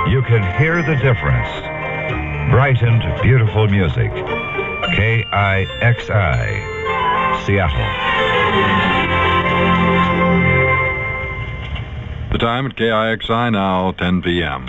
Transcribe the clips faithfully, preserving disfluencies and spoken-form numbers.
you can hear the difference. Brightened, beautiful music. K I X I, Seattle. The time at K I X I now, ten p.m.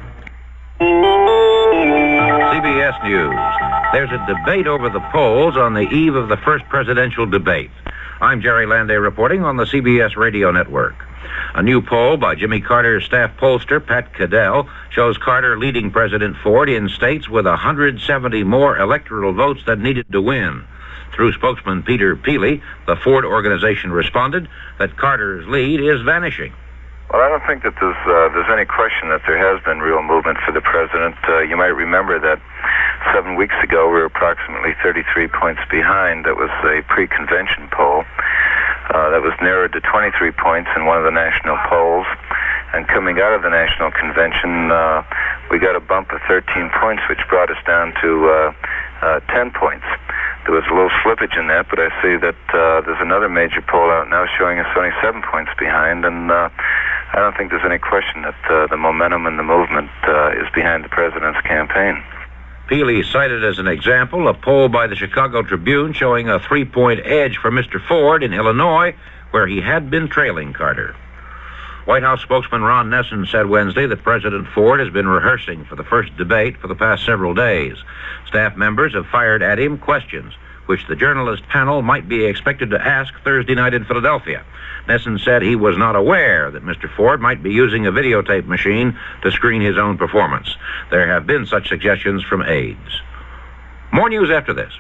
C B S News. There's a debate over the polls on the eve of the first presidential debate. I'm Jerry Landay reporting on the C B S radio network. A new poll by Jimmy Carter's staff pollster, Pat Caddell, shows Carter leading President Ford in states with one hundred seventy more electoral votes than needed to win. Through spokesman Peter Peely, the Ford organization responded that Carter's lead is vanishing. Well, I don't think that there's, uh, there's any question that there has been real movement for the president. Uh, you might remember that seven weeks ago we were approximately thirty-three points behind. That was a pre-convention poll. Uh, that was narrowed to twenty-three points in one of the national polls. And coming out of the national convention, uh, we got a bump of thirteen points, which brought us down to uh, uh, ten points. There was a little slippage in that, but I see that uh, there's another major poll out now showing us only seven points behind, and uh, I don't think there's any question that uh, the momentum and the movement uh, is behind the president's campaign. Peely cited as an example a poll by the Chicago Tribune showing a three-point edge for Mister Ford in Illinois, where he had been trailing Carter. White House spokesman Ron Nessen said Wednesday that President Ford has been rehearsing for the first debate for the past several days. Staff members have fired at him questions which the journalist panel might be expected to ask Thursday night in Philadelphia. Nessen said he was not aware that Mister Ford might be using a videotape machine to screen his own performance. There have been such suggestions from aides. More news after this.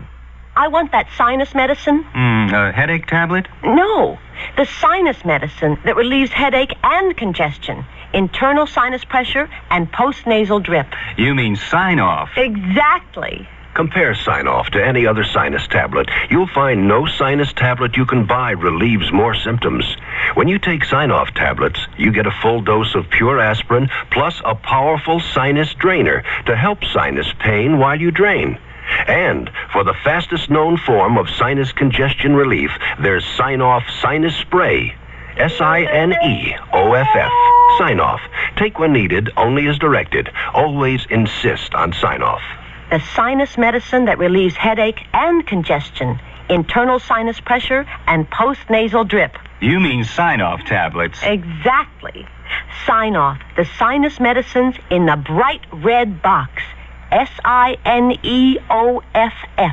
I want that sinus medicine. Mm, a headache tablet? No, the sinus medicine that relieves headache and congestion, internal sinus pressure, and postnasal drip. You mean Sign-Off? Exactly. Compare Sign-Off to any other sinus tablet. You'll find no sinus tablet you can buy relieves more symptoms. When you take Sign-Off tablets, you get a full dose of pure aspirin plus a powerful sinus drainer to help sinus pain while you drain. And for the fastest known form of sinus congestion relief, there's Sign-Off Sinus Spray. S I N E O F F. Sign-Off. Take when needed, only as directed. Always insist on Sign-Off. The sinus medicine that relieves headache and congestion, internal sinus pressure, and postnasal drip. You mean Sign-Off tablets? Exactly. Sign-Off, the sinus medicines in the bright red box. S I N E O F F.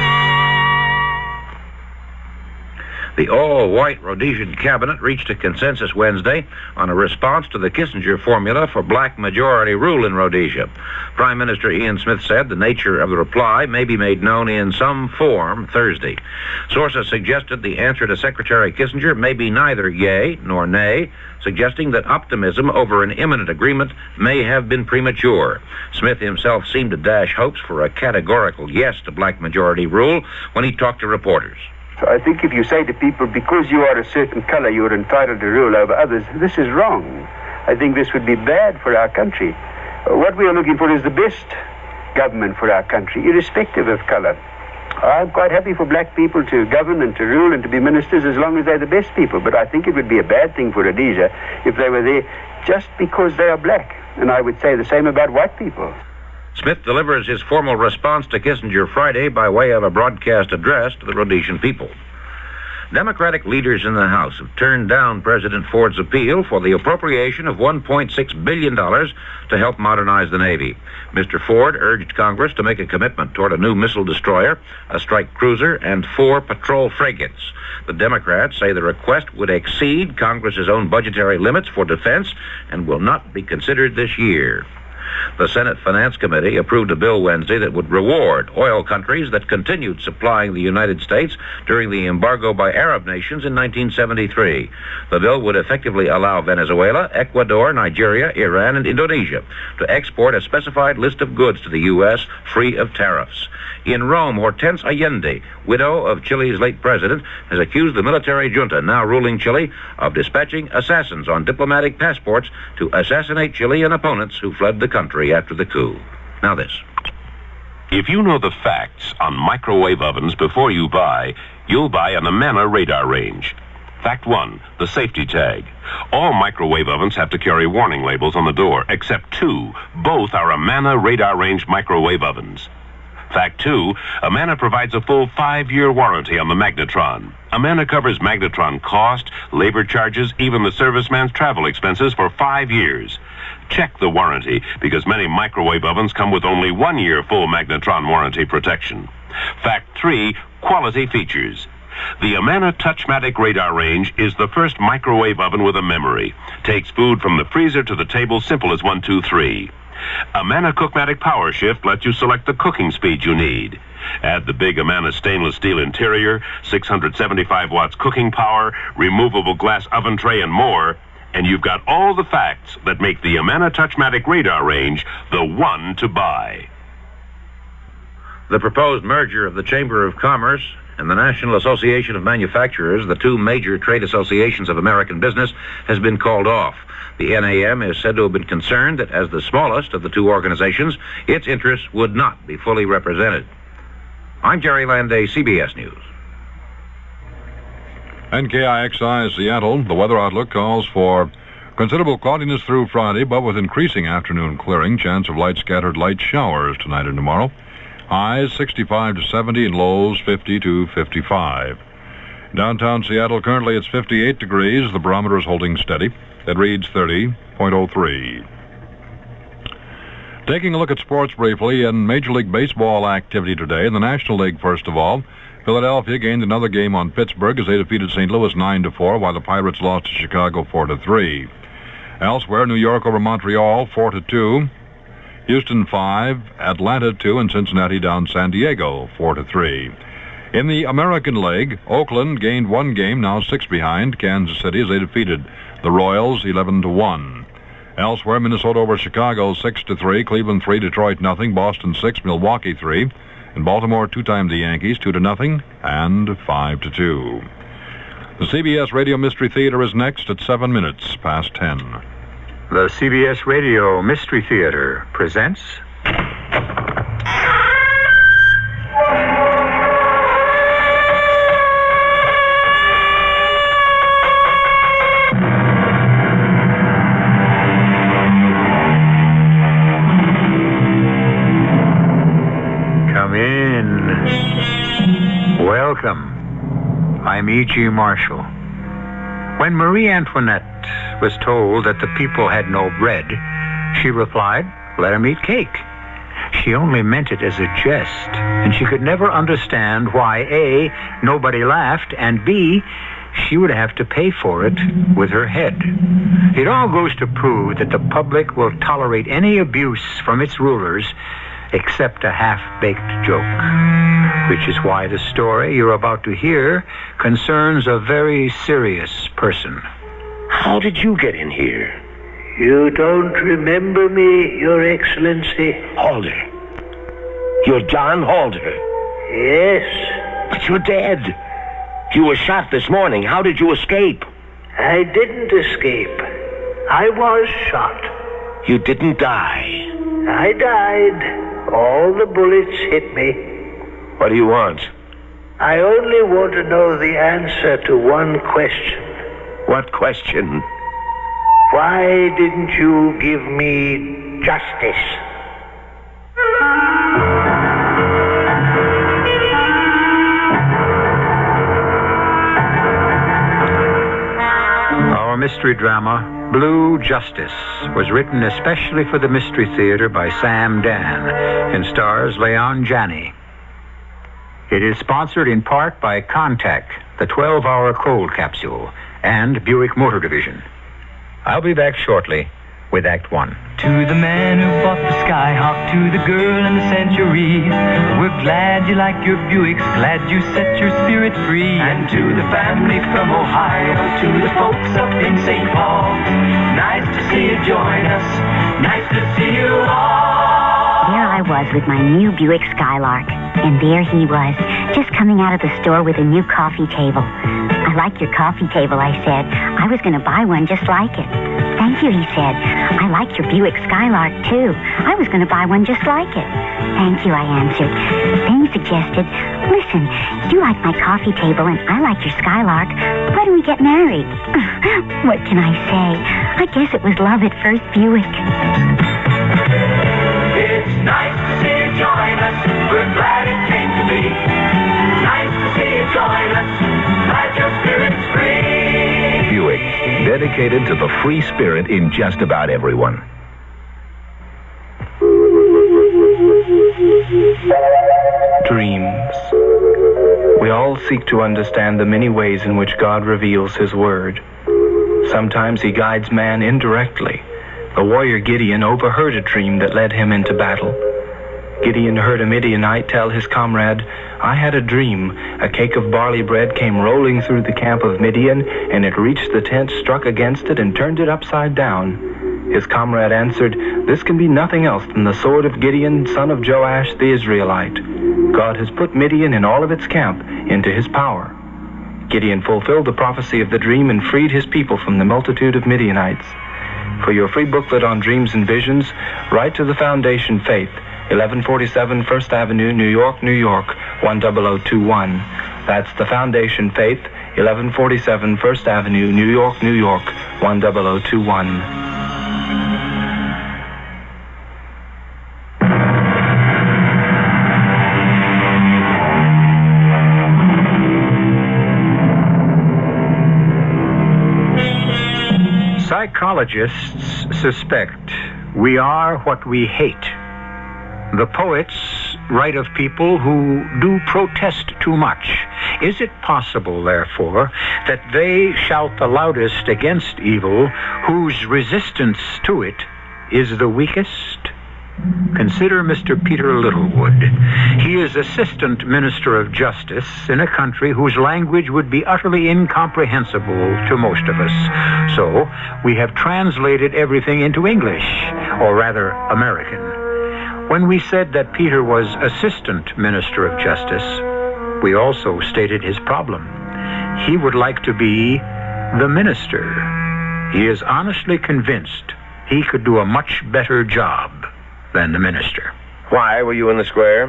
The all-white Rhodesian cabinet reached a consensus Wednesday on a response to the Kissinger formula for black majority rule in Rhodesia. Prime Minister Ian Smith said the nature of the reply may be made known in some form Thursday. Sources suggested the answer to Secretary Kissinger may be neither yea nor nay, suggesting that optimism over an imminent agreement may have been premature. Smith himself seemed to dash hopes for a categorical yes to black majority rule when he talked to reporters. So I think if you say to people, because you are a certain color, you are entitled to rule over others, this is wrong. I think this would be bad for our country. What we are looking for is the best government for our country, irrespective of color. I'm quite happy for black people to govern and to rule and to be ministers as long as they're the best people. But I think it would be a bad thing for Rhodesia if they were there just because they are black. And I would say the same about white people. Smith delivers his formal response to Kissinger Friday by way of a broadcast address to the Rhodesian people. Democratic leaders in the House have turned down President Ford's appeal for the appropriation of one point six billion dollars to help modernize the Navy. Mister Ford urged Congress to make a commitment toward a new missile destroyer, a strike cruiser, and four patrol frigates. The Democrats say the request would exceed Congress's own budgetary limits for defense and will not be considered this year. The Senate Finance Committee approved a bill Wednesday that would reward oil countries that continued supplying the United States during the embargo by Arab nations in nineteen seventy-three. The bill would effectively allow Venezuela, Ecuador, Nigeria, Iran, and Indonesia to export a specified list of goods to the U S free of tariffs. In Rome, Hortense Allende, widow of Chile's late president, has accused the military junta now ruling Chile of dispatching assassins on diplomatic passports to assassinate Chilean opponents who fled the country after the coup. Now this. If you know the facts on microwave ovens before you buy, you'll buy an Amana radar range. Fact one, the safety tag. All microwave ovens have to carry warning labels on the door, except two. Both are Amana radar range microwave ovens. Fact two, Amana provides a full five-year warranty on the Magnetron. Amana covers Magnetron cost, labor charges, even the serviceman's travel expenses for five years. Check the warranty, because many microwave ovens come with only one year full Magnetron warranty protection. Fact three, quality features. The Amana Touchmatic radar range is the first microwave oven with a memory. Takes food from the freezer to the table, simple as one, two, three. Amana Cookmatic Power Shift lets you select the cooking speed you need. Add the big Amana stainless steel interior, six hundred seventy-five watts cooking power, removable glass oven tray, and more, and you've got all the facts that make the Amana Touchmatic radar range the one to buy. The proposed merger of the Chamber of Commerce and the National Association of Manufacturers, the two major trade associations of American business, has been called off. The N A M is said to have been concerned that as the smallest of the two organizations, its interests would not be fully represented. I'm Jerry Landay, C B S News. And K I X I Seattle, the weather outlook calls for considerable cloudiness through Friday, but with increasing afternoon clearing, chance of light scattered light showers tonight and tomorrow. Highs sixty-five to seventy and lows fifty to fifty-five. Downtown Seattle, currently it's fifty-eight degrees. The barometer is holding steady. It reads thirty point oh three. Taking a look at sports briefly, in Major League Baseball activity today, in the National League, first of all, Philadelphia gained another game on Pittsburgh as they defeated Saint Louis nine to four, while the Pirates lost to Chicago four to three. Elsewhere, New York over Montreal four to two. Houston five, Atlanta two, and Cincinnati down San Diego four to three. In the American League, Oakland gained one game, now six behind Kansas City as they defeated the Royals eleven to one. Elsewhere, Minnesota over Chicago six to three, Cleveland three, Detroit nothing, Boston six, Milwaukee three, and Baltimore two times the Yankees two to nothing and five to two. The C B S Radio Mystery Theater is next at seven minutes past ten. The C B S Radio Mystery Theater presents... Come in. Welcome. I'm E G. Marshall. When Marie Antoinette was told that the people had no bread, she replied, "Let 'em eat cake." She only meant it as a jest, and she could never understand why A, nobody laughed, and B, she would have to pay for it with her head. It all goes to prove that the public will tolerate any abuse from its rulers except a half-baked joke, which is why the story you're about to hear concerns a very serious person. How did you get in here? You don't remember me, Your Excellency? Halder. You're John Halder. Yes. But you're dead. You were shot this morning. How did you escape? I didn't escape. I was shot. You didn't die. I died. All the bullets hit me. What do you want? I only want to know the answer to one question. What question? Why didn't you give me justice? Our mystery drama, Blue Justice, was written especially for the Mystery Theater by Sam Dan and stars Leon Janney. It is sponsored in part by Contact, the twelve-hour cold capsule, and Buick Motor Division. I'll be back shortly with Act One. To the man who bought the Skyhawk, to the girl in the Century, we're glad you like your Buicks, glad you set your spirit free. And to the family from Ohio, to the folks up in Saint Paul, nice to see you join us, nice to see you all. There I was with my new Buick Skylark, and there he was, just coming out of the store with a new coffee table. I like your coffee table, I said. I was going to buy one just like it. Thank you, he said. I like your Buick Skylark, too. I was going to buy one just like it. Thank you, I answered. Then he suggested, listen, you like my coffee table and I like your Skylark. Why don't we get married? What can I say? I guess it was love at first Buick. It's nice to see you join us. We're glad it came to be. Nice to see you join us. Glad your spirit's free. Buick, dedicated to the free spirit in just about everyone. Dreams. We all seek to understand the many ways in which God reveals His Word. Sometimes He guides man indirectly. The warrior Gideon overheard a dream that led him into battle. Gideon heard a Midianite tell his comrade, "I had a dream. A cake of barley bread came rolling through the camp of Midian, and it reached the tent, struck against it, and turned it upside down." His comrade answered, "This can be nothing else than the sword of Gideon, son of Joash the Israelite. God has put Midian and all of its camp into his power." Gideon fulfilled the prophecy of the dream and freed his people from the multitude of Midianites. For your free booklet on dreams and visions, write to the Foundation Faith, eleven forty-seven First Avenue, New York, New York, one zero zero two one. That's the Foundation Faith, eleven forty-seven First Avenue, New York, New York, one zero zero two one. Psychologists suspect we are what we hate. The poets write of people who do protest too much. Is it possible, therefore, that they shout the loudest against evil whose resistance to it is the weakest? Consider Mister Peter Littlewood. He is Assistant Minister of Justice in a country whose language would be utterly incomprehensible to most of us. So, we have translated everything into English, or rather, American. When we said that Peter was Assistant Minister of Justice, we also stated his problem. He would like to be the minister. He is honestly convinced he could do a much better job than the minister. Why were you in the square?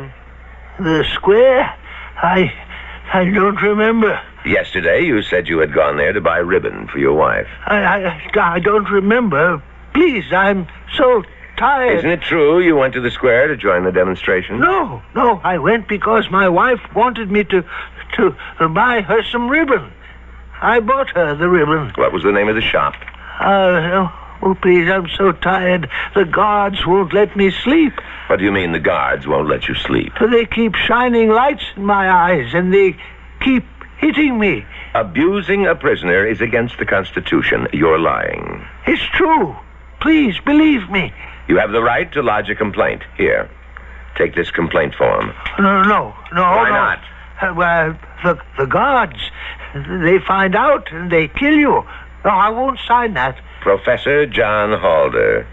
The square? I... I don't remember. Yesterday, you said you had gone there to buy ribbon for your wife. I... I, I don't remember. Please, I'm so tired. Isn't it true you went to the square to join the demonstration? No, no, I went because my wife wanted me to... to uh, buy her some ribbon. I bought her the ribbon. What was the name of the shop? Uh... Oh, please, I'm so tired. The guards won't let me sleep. What do you mean the guards won't let you sleep? They keep shining lights in my eyes, and they keep hitting me. Abusing a prisoner is against the Constitution. You're lying. It's true. Please, believe me. You have the right to lodge a complaint. Here, take this complaint form. No, no, no. Why no. not? Uh, well, the, the guards, they find out and they kill you. No, I won't sign that. Professor John Halder.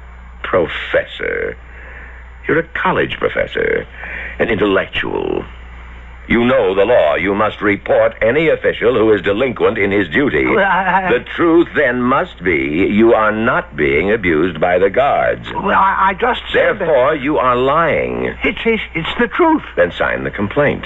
Professor. You're a college professor. An intellectual. You know the law. You must report any official who is delinquent in his duty. Well, I, I... The truth then must be you are not being abused by the guards. Well, I, I just said Therefore, that... you are lying. It's, it's, it's the truth. Then sign the complaint.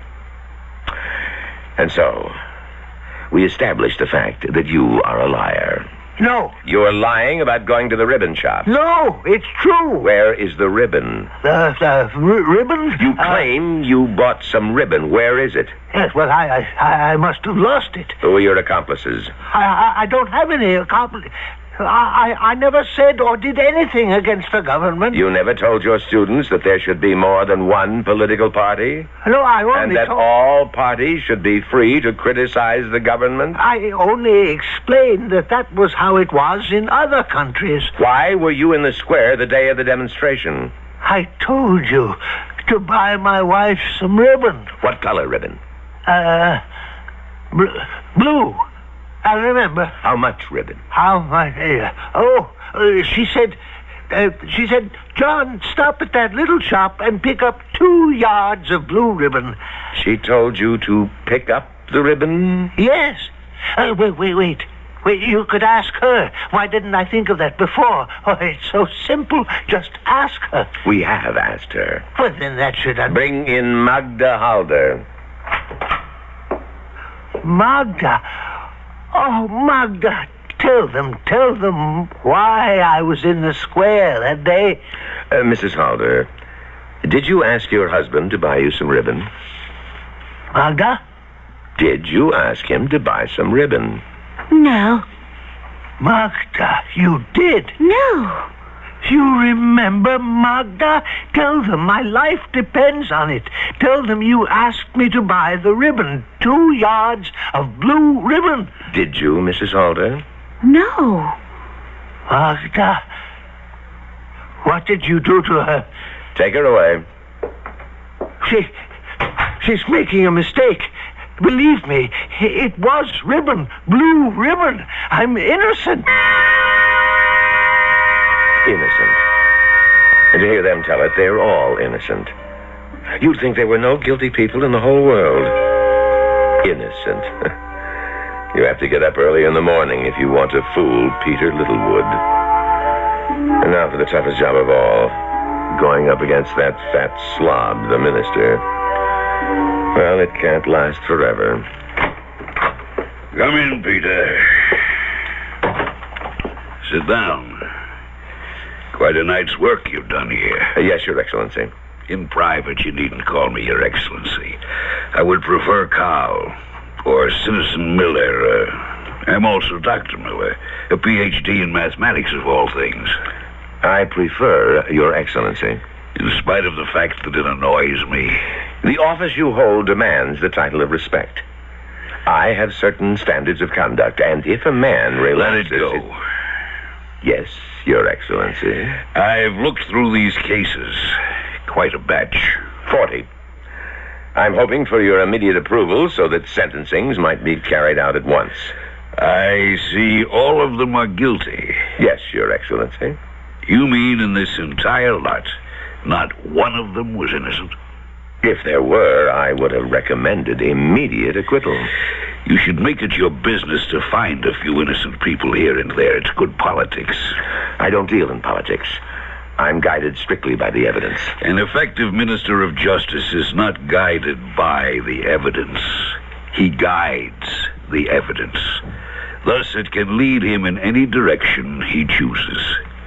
And so, we established the fact that you are a liar. No. You're lying about going to the ribbon shop. No, it's true. Where is the ribbon? The, the r- ribbon? You claim uh, you bought some ribbon. Where is it? Yes, well, I I, I must have lost it. Who are your accomplices? I I, I don't have any accomplices. I, I, I never said or did anything against the government. You never told your students that there should be more than one political party? No, I only And that told... all parties should be free to criticize the government? I only explained that that was how it was in other countries. Why were you in the square the day of the demonstration? I told you to buy my wife some ribbon. What color ribbon? Uh, bl- blue. I remember. How much ribbon? How much? Uh, oh, uh, she said, uh, she said, John, stop at that little shop and pick up two yards of blue ribbon. She told you to pick up the ribbon? Yes. Uh, wait, wait, wait. Wait, you could ask her. Why didn't I think of that before? Oh, it's so simple. Just ask her. We have asked her. Well, then that should... Un- Bring in Magda Halder. Magda. Oh, Magda, tell them, tell them why I was in the square that day. Uh, Missus Halder, did you ask your husband to buy you some ribbon? Magda? Did you ask him to buy some ribbon? No. Magda, you did? No. You remember, Magda? Tell them my life depends on it. Tell them you asked me to buy the ribbon. Two yards of blue ribbon. Did you, Missus Halder? No. Magda, what did you do to her? Take her away. She... she's making a mistake. Believe me, it was ribbon. Blue ribbon. I'm innocent. Innocent. And to hear them tell it, they're all innocent. You'd think there were no guilty people in the whole world. Innocent. You have to get up early in the morning if you want to fool Peter Littlewood. And now for the toughest job of all, going up against that fat slob, the minister. Well, it can't last forever. Come in, Peter. Sit down. Quite a night's work you've done here. Uh, yes, Your Excellency. In private, you needn't call me Your Excellency. I would prefer Carl or Citizen Miller. Uh, I'm also Doctor Miller, a P H D in mathematics of all things. I prefer Your Excellency. In spite of the fact that it annoys me. The office you hold demands the title of respect. I have certain standards of conduct, and if a man relaxes... Let it go. It... Yes, Your Excellency. I've looked through these cases. Quite a batch. Forty. I'm hoping for your immediate approval so that sentencings might be carried out at once. I see all of them are guilty. Yes, Your Excellency. You mean in this entire lot, not one of them was innocent? If there were, I would have recommended immediate acquittal. You should make it your business to find a few innocent people here and there. It's good politics. I don't deal in politics. I'm guided strictly by the evidence. An effective minister of justice is not guided by the evidence. He guides the evidence. Thus, it can lead him in any direction he chooses.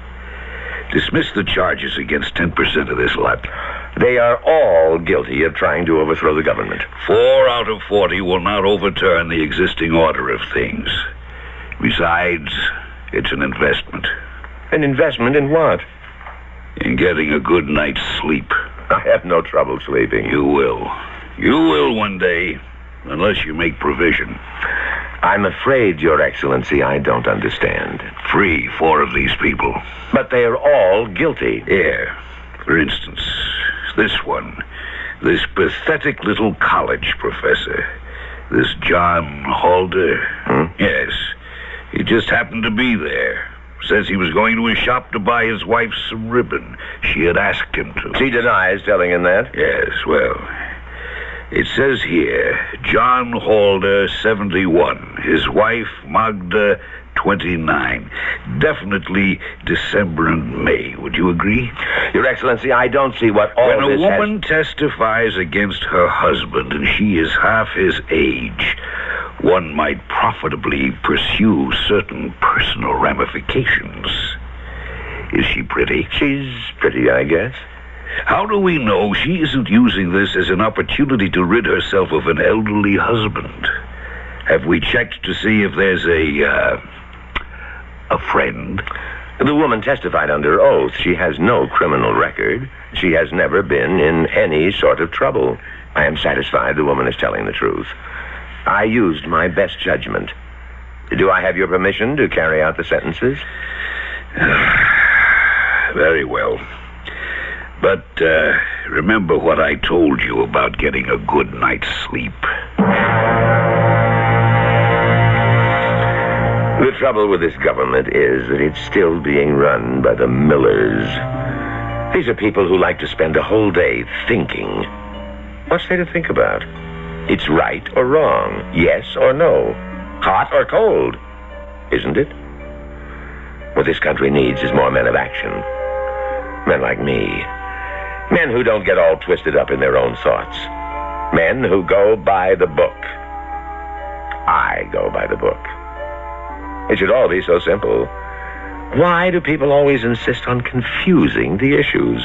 Dismiss the charges against ten percent of this lot. They are all guilty of trying to overthrow the government. Four out of forty will not overturn the existing order of things. Besides, it's an investment. An investment in what? In getting a good night's sleep. I have no trouble sleeping. You will. You will one day, unless you make provision. I'm afraid, Your Excellency, I don't understand. Free four of these people. But they are all guilty. Here, for instance, this one. This pathetic little college professor. This John Halder. Hmm? Yes. He just happened to be there. Says he was going to his shop to buy his wife some ribbon. She had asked him to. She denies telling him that? Yes, well... It says here, John Halder, seventy-one. His wife, Magda, twenty-nine. Definitely December and May. Would you agree? Your Excellency, I don't see what all when this a woman has... testifies against her husband and she is half his age, one might profitably pursue certain personal ramifications. Is she pretty? She's pretty, I guess. How do we know she isn't using this as an opportunity to rid herself of an elderly husband? Have we checked to see if there's a, uh, a friend? The woman testified under oath. She has no criminal record. She has never been in any sort of trouble. I am satisfied the woman is telling the truth. I used my best judgment. Do I have your permission to carry out the sentences? Very well. But, uh, remember what I told you about getting a good night's sleep. The trouble with this government is that it's still being run by the Millers. These are people who like to spend a whole day thinking. What's there to think about? It's right or wrong, yes or no, hot or cold, isn't it? What this country needs is more men of action. Men like me. Men who don't get all twisted up in their own thoughts. Men who go by the book. I go by the book. It should all be so simple. Why do people always insist on confusing the issues?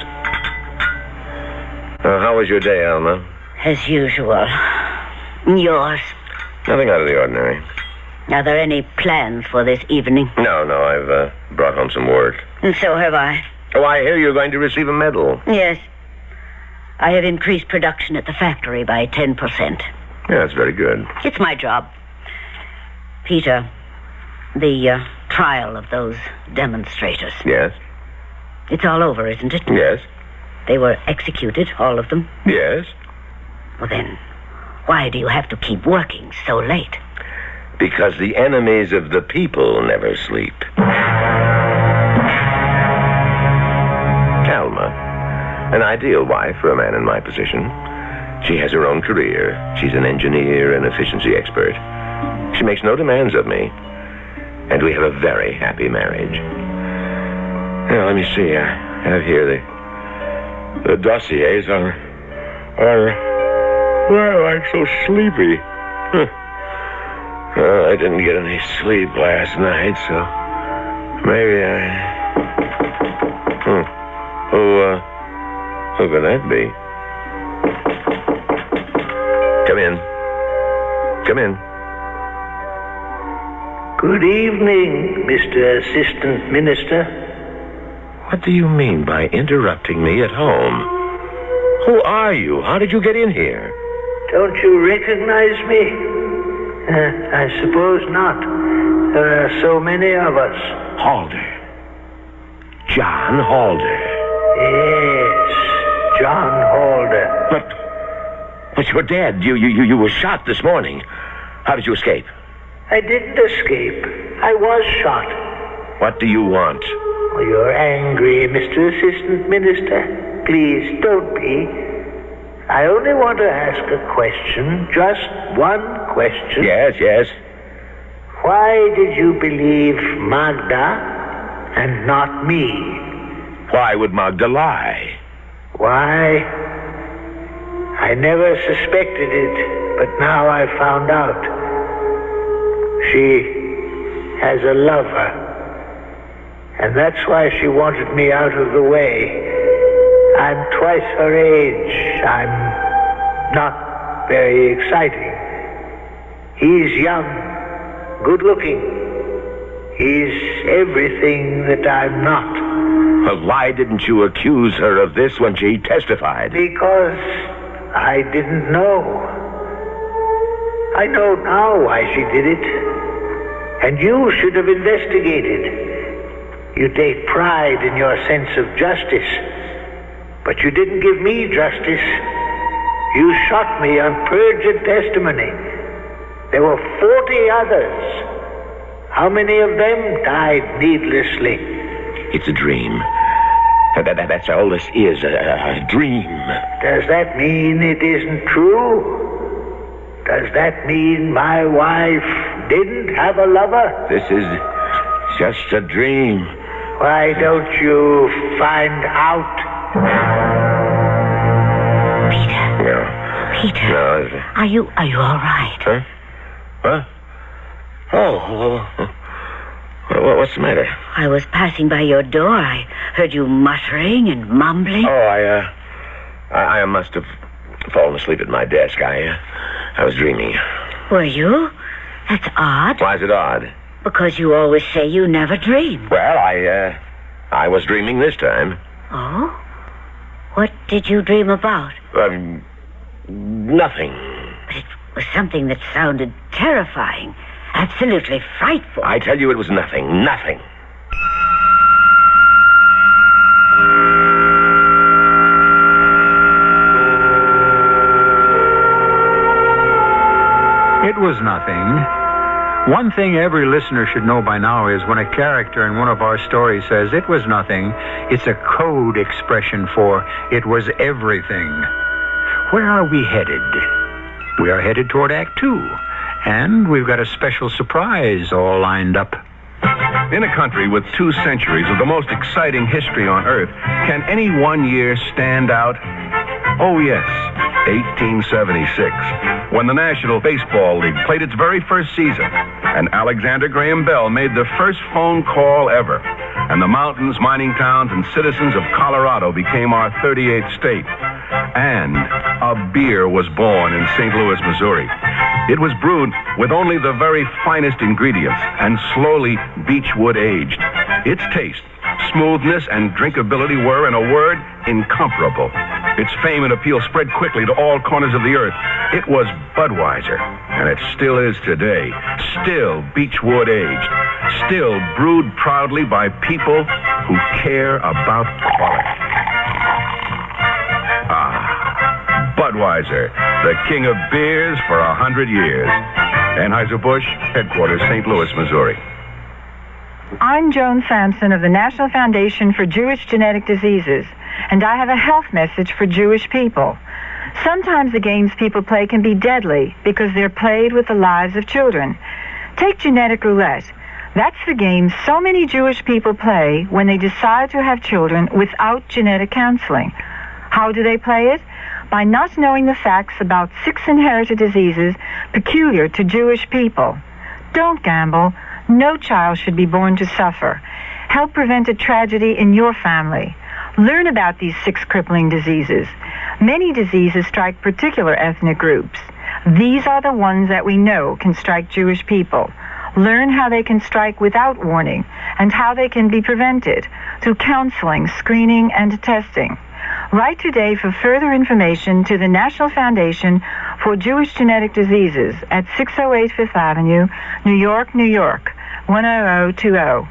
Uh, how was your day, Alma? As usual. Yours? Nothing out of the ordinary. Are there any plans for this evening? No, no, I've uh, brought home some work. And so have I. Oh, I hear you're going to receive a medal. Yes. I have increased production at the factory by ten percent. Yeah, that's very good. It's my job. Peter, the uh, trial of those demonstrators. Yes? It's all over, isn't it? Yes. They were executed, all of them? Yes. Well, then, why do you have to keep working so late? Because the enemies of the people never sleep. Alma, an ideal wife for a man in my position. She has her own career. She's an engineer and efficiency expert. She makes no demands of me. And we have a very happy marriage. Now, let me see. I have here the, the dossiers on... on why am I so sleepy? Huh. Well, I didn't get any sleep last night, so maybe I... Hmm. Who, uh, who could that be? Come in. Come in. Good evening, Mister Assistant Minister. What do you mean by interrupting me at home? Who are you? How did you get in here? Don't you recognize me? Uh, I suppose not. There are so many of us. Halder. John Halder. Yes, John Halder. But, but you're dead. You, you, you, you were shot this morning. How did you escape? I didn't escape. I was shot. What do you want? Oh, you're angry, Mister Assistant Minister. Please, don't be. I only want to ask a question. Just one question. Yes, yes. Why did you believe Magda and not me? Why would Magda lie? Why? I never suspected it, but now I found out. She has a lover. And that's why she wanted me out of the way. I'm twice her age. I'm not very exciting. He's young, good-looking. He's everything that I'm not. Well, why didn't you accuse her of this when she testified? Because I didn't know. I know now why she did it. And you should have investigated. You take pride in your sense of justice. But you didn't give me justice. You shot me on perjured testimony. There were forty others. How many of them died needlessly? It's a dream. That, that, that's all this is, a, a dream. Does that mean it isn't true? Does that mean my wife didn't have a lover? This is just a dream. Why don't you find out? Peter. No. Peter. No. Are you, are you all right? Huh? What? Oh, well, what's the matter? I was passing by your door. I heard you muttering and mumbling. Oh, I, uh, I, I must have fallen asleep at my desk. I, uh, I was dreaming. Were you? That's odd. Why is it odd? Because you always say you never dream. Well, I, uh, I was dreaming this time. Oh? What did you dream about? Um, nothing. But it was something that sounded terrifying. Absolutely frightful. I tell you it was nothing. Nothing. It was nothing. One thing every listener should know by now is when a character in one of our stories says it was nothing, it's a code expression for it was everything. Where are we headed? We are headed toward Act Two, and we've got a special surprise all lined up. In a country with two centuries of the most exciting history on Earth, can any one year stand out? Oh, yes, eighteen seventy-six, when the National Baseball League played its very first season. and Alexander Graham Bell made the first phone call ever. And the mountains, mining towns, and citizens of Colorado became our thirty-eighth state. And a beer was born in Saint Louis, Missouri. It was brewed with only the very finest ingredients and slowly beechwood aged. Its taste, smoothness, and drinkability were, in a word, incomparable. Its fame and appeal spread quickly to all corners of the earth. It was Budweiser, and it still is today. Still beechwood aged. Still brewed proudly by people who care about quality. Ah, Budweiser, the king of beers for a hundred years. Anheuser-Busch, headquarters, Saint Louis, Missouri. I'm Joan Sampson of the National Foundation for Jewish Genetic Diseases, and I have a health message for Jewish people. Sometimes the games people play can be deadly because they're played with the lives of children. Take genetic roulette. That's the game so many Jewish people play when they decide to have children without genetic counseling. How do they play it? By not knowing the facts about six inherited diseases peculiar to Jewish people. Don't gamble. No child should be born to suffer. Help prevent a tragedy in your family. Learn about these six crippling diseases. Many diseases strike particular ethnic groups. These are the ones that we know can strike Jewish people. Learn how they can strike without warning and how they can be prevented through counseling, screening, and testing. Write today for further information to the National Foundation for Jewish Genetic Diseases at six oh eight Fifth Avenue, New York, New York, one oh oh two oh.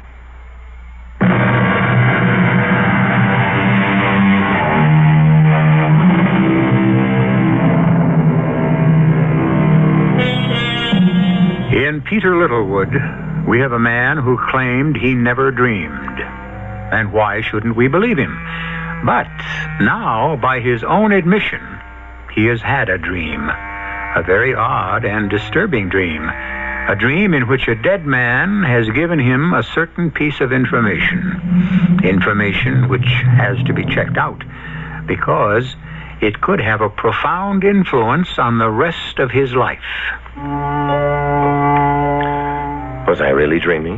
In Peter Littlewood, we have a man who claimed he never dreamed. And why shouldn't we believe him? But now, by his own admission, he has had a dream. A very odd and disturbing dream. A dream in which a dead man has given him a certain piece of information. Information which has to be checked out, because it could have a profound influence on the rest of his life. Was I really dreaming?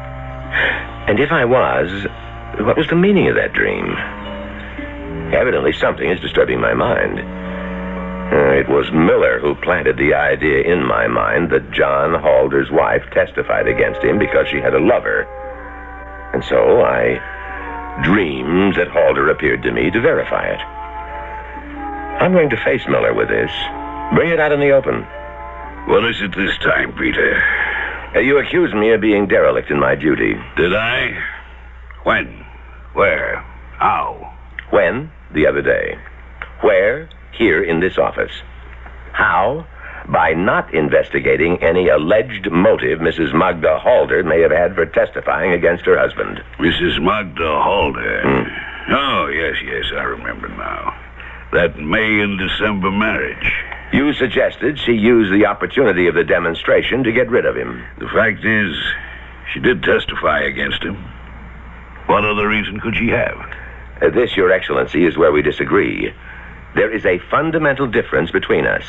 And if I was, what was the meaning of that dream? Evidently something is disturbing my mind. Uh, it was Miller who planted the idea in my mind that John Halder's wife testified against him because she had a lover. And so I dreamed that Halder appeared to me to verify it. I'm going to face Miller with this. Bring it out in the open. What is it this time, Peter? Uh, you accused me of being derelict in my duty. Did I? When? Where? How? When? The other day. Where? Here in this office. How? By not investigating any alleged motive Missus Magda Halder may have had for testifying against her husband. Missus Magda Halder? Hmm. Oh, yes, yes, I remember now. That May and December marriage. You suggested she use the opportunity of the demonstration to get rid of him. The fact is, she did testify against him. What other reason could she have? Uh, this, Your Excellency, is where we disagree. There is a fundamental difference between us.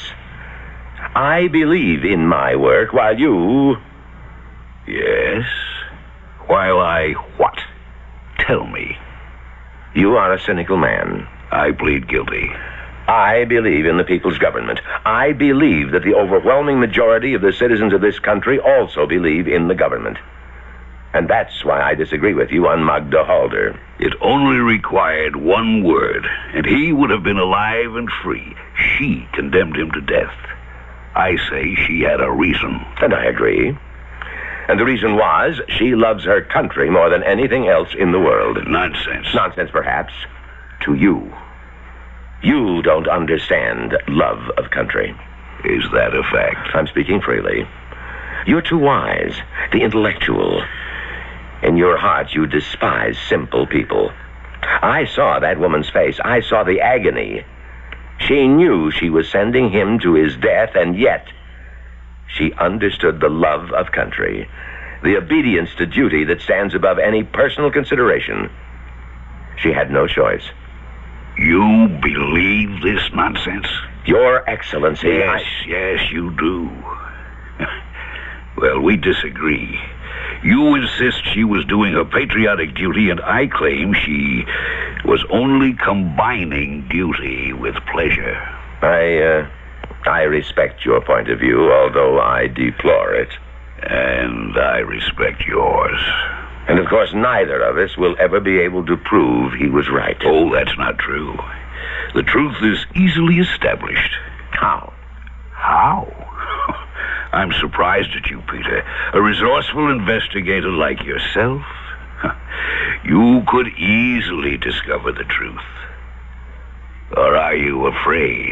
I believe in my work, while you... Yes? While I what? Tell me. You are a cynical man. I plead guilty. I believe in the people's government. I believe that the overwhelming majority of the citizens of this country also believe in the government. And that's why I disagree with you on Magda Halder. It only required one word, and he would have been alive and free. She condemned him to death. I say she had a reason. And I agree. And the reason was she loves her country more than anything else in the world. Nonsense. Nonsense, perhaps. To you. You don't understand love of country. Is that a fact? I'm speaking freely. You're too wise, the intellectual. In your heart, you despise simple people. I saw that woman's face. I saw the agony. She knew she was sending him to his death, and yet she understood the love of country, the obedience to duty that stands above any personal consideration. She had no choice. You believe this nonsense? Your Excellency, Yes, I... yes, you do. Well, we disagree. You insist she was doing her patriotic duty, and I claim she was only combining duty with pleasure. I, uh, I respect your point of view, although I deplore it. And I respect yours. And of course, neither of us will ever be able to prove he was right. Oh, that's not true. The truth is easily established. How? How? I'm surprised at you, Peter. A resourceful investigator like yourself. You could easily discover the truth. Or are you afraid?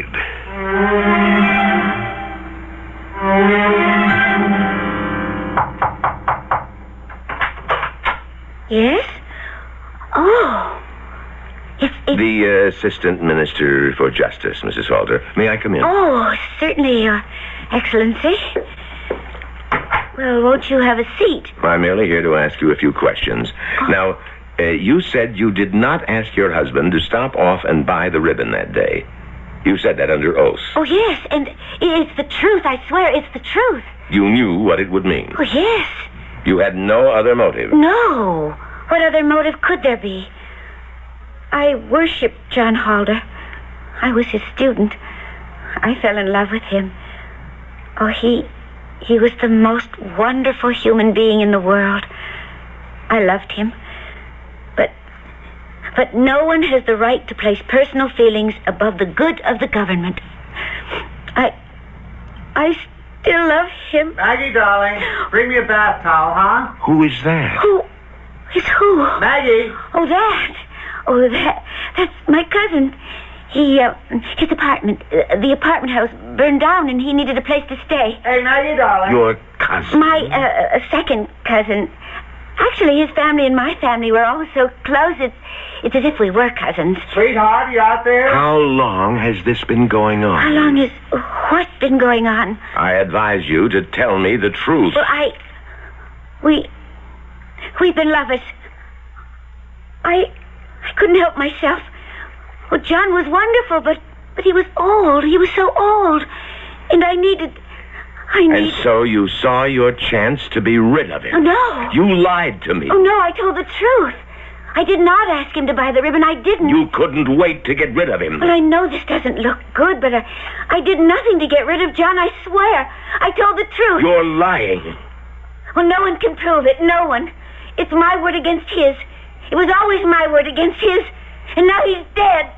Yes? Oh. It's, it's... The uh, Assistant Minister for Justice, Missus Halter. May I come in? Oh, certainly, Your Excellency. Well, won't you have a seat? I'm merely here to ask you a few questions. Oh. Now, uh, you said you did not ask your husband to stop off and buy the ribbon that day. You said that under oath. Oh, yes, and it's the truth. I swear it's the truth. You knew what it would mean. Oh, yes. You had no other motive. No. What other motive could there be? I worshipped John Halder. I was his student. I fell in love with him. Oh, he... he was the most wonderful human being in the world. I loved him. But... but no one has the right to place personal feelings above the good of the government. I... I still love him. Maggie, darling, bring me a bath towel, huh? Who is that? Who is who? Maggie. Oh, that. Oh, that. That's my cousin. He, uh, his apartment, uh, the apartment house burned down and he needed a place to stay. Hey, Maggie, darling. Your cousin? My, uh, uh, second cousin. Actually, his family and my family were all so close, it's, it's as if we were cousins. Sweetheart, you out there? How long has this been going on? How long has what been going on? I advise you to tell me the truth. Well, I... We... We've been lovers. I... I couldn't help myself. Well, John was wonderful, but... But he was old. He was so old. And I needed... I needed... And so you saw your chance to be rid of him. Oh, no. You lied to me. Oh, no, I told the truth. I did not ask him to buy the ribbon. I didn't. You couldn't wait to get rid of him. Well, I know this doesn't look good, but I, I did nothing to get rid of John, I swear. I told the truth. You're lying. Well, no one can prove it. No one. It's my word against his. It was always my word against his. And now he's dead.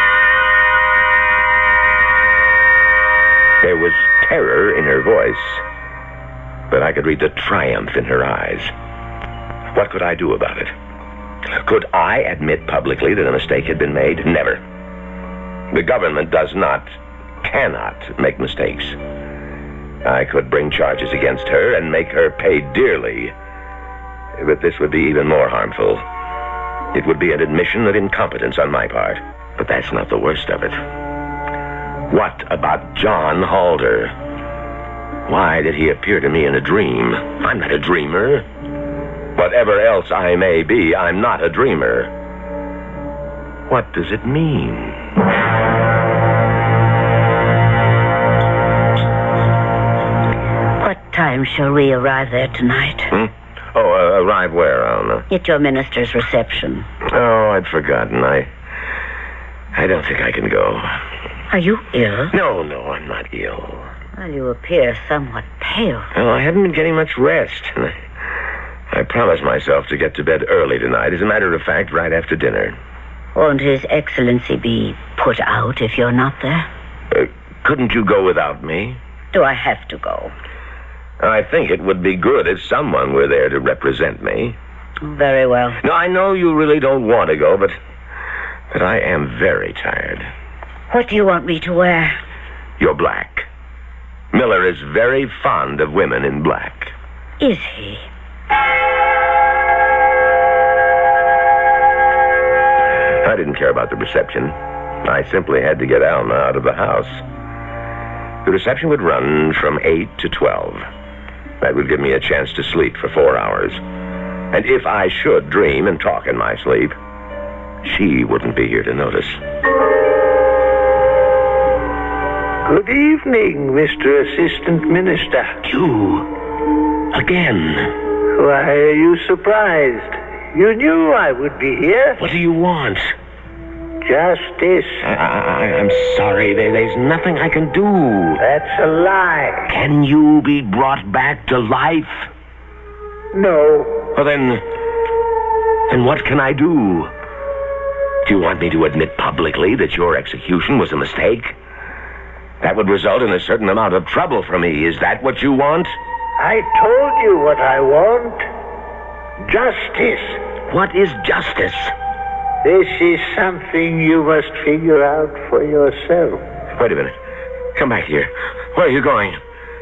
There was terror in her voice, but I could read the triumph in her eyes. What could I do about it? Could I admit publicly that a mistake had been made? Never. The government does not, cannot make mistakes. I could bring charges against her and make her pay dearly, but this would be even more harmful. It would be an admission of incompetence on my part, but that's not the worst of it. What about John Halder? Why did he appear to me in a dream? I'm not a dreamer. Whatever else I may be, I'm not a dreamer. What does it mean? What time shall we arrive there tonight? Hmm? Oh, uh, arrive where, Alma? At your minister's reception. Oh, I'd forgotten. I... I don't think I can go. Are you ill? No, no, I'm not ill. Well, you appear somewhat pale. Well, I haven't been getting much rest. I, I promised myself to get to bed early tonight. As a matter of fact, right after dinner. Won't His Excellency be put out if you're not there? Uh, couldn't you go without me? Do I have to go? I think it would be good if someone were there to represent me. Very well. No, I know you really don't want to go, but... But I am very tired. What do you want me to wear? You're black. Miller is very fond of women in black. Is he? I didn't care about the reception. I simply had to get Alma out of the house. The reception would run from eight to twelve. That would give me a chance to sleep for four hours. And if I should dream and talk in my sleep, she wouldn't be here to notice. Good evening, Mister Assistant Minister. You... Again. Why are you surprised? You knew I would be here. What do you want? Justice. I, I, I'm sorry. There, there's nothing I can do. That's a lie. Can you be brought back to life? No. Well, then... Then what can I do? Do you want me to admit publicly that your execution was a mistake? That would result in a certain amount of trouble for me. Is that what you want? I told you what I want. Justice. What is justice? This is something you must figure out for yourself. Wait a minute. Come back here. Where are you going?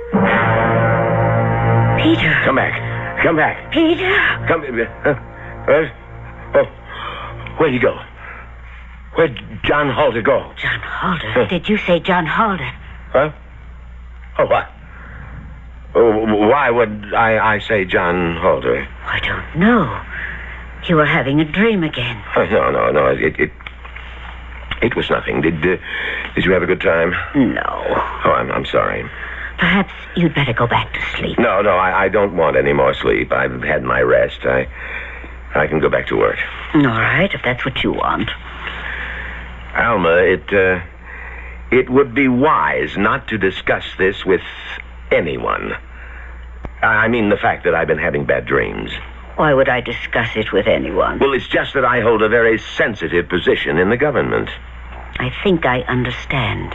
Peter. Come back. Come back. Peter. Come. Uh, where? Oh. Where'd he go? Where'd John Halder go? John Halder? Huh? Did you say John Halder? Huh? Oh, what? Oh, why would I, I say John Halder? I don't know. You were having a dream again. Oh, no, no, no. It it, it was nothing. Did uh, did you have a good time? No. Oh, I'm I'm sorry. Perhaps you'd better go back to sleep. No, no, I, I don't want any more sleep. I've had my rest. I I can go back to work. All right, if that's what you want. Alma, it uh, it would be wise not to discuss this with anyone. I mean the fact that I've been having bad dreams. Why would I discuss it with anyone? Well, it's just that I hold a very sensitive position in the government. I think I understand.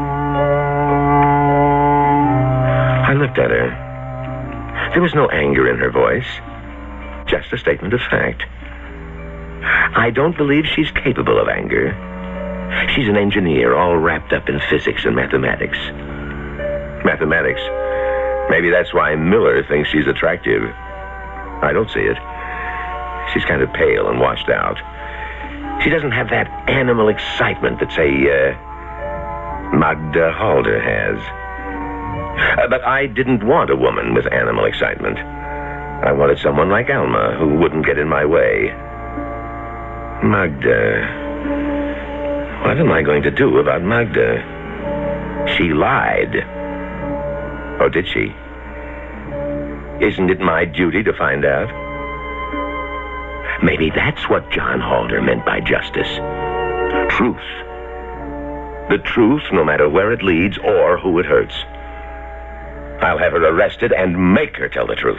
I looked at her. There was no anger in her voice. Just a statement of fact. I don't believe she's capable of anger. She's an engineer all wrapped up in physics and mathematics. Mathematics. Maybe that's why Miller thinks she's attractive. I don't see it. She's kind of pale and washed out. She doesn't have that animal excitement that, say, uh, Magda Halder has. Uh, but I didn't want a woman with animal excitement. I wanted someone like Alma who wouldn't get in my way. Magda. What am I going to do about Magda? She lied. Or did she? Isn't it my duty to find out? Maybe that's what John Halder meant by justice. Truth. The truth, no matter where it leads or who it hurts. I'll have her arrested and make her tell the truth.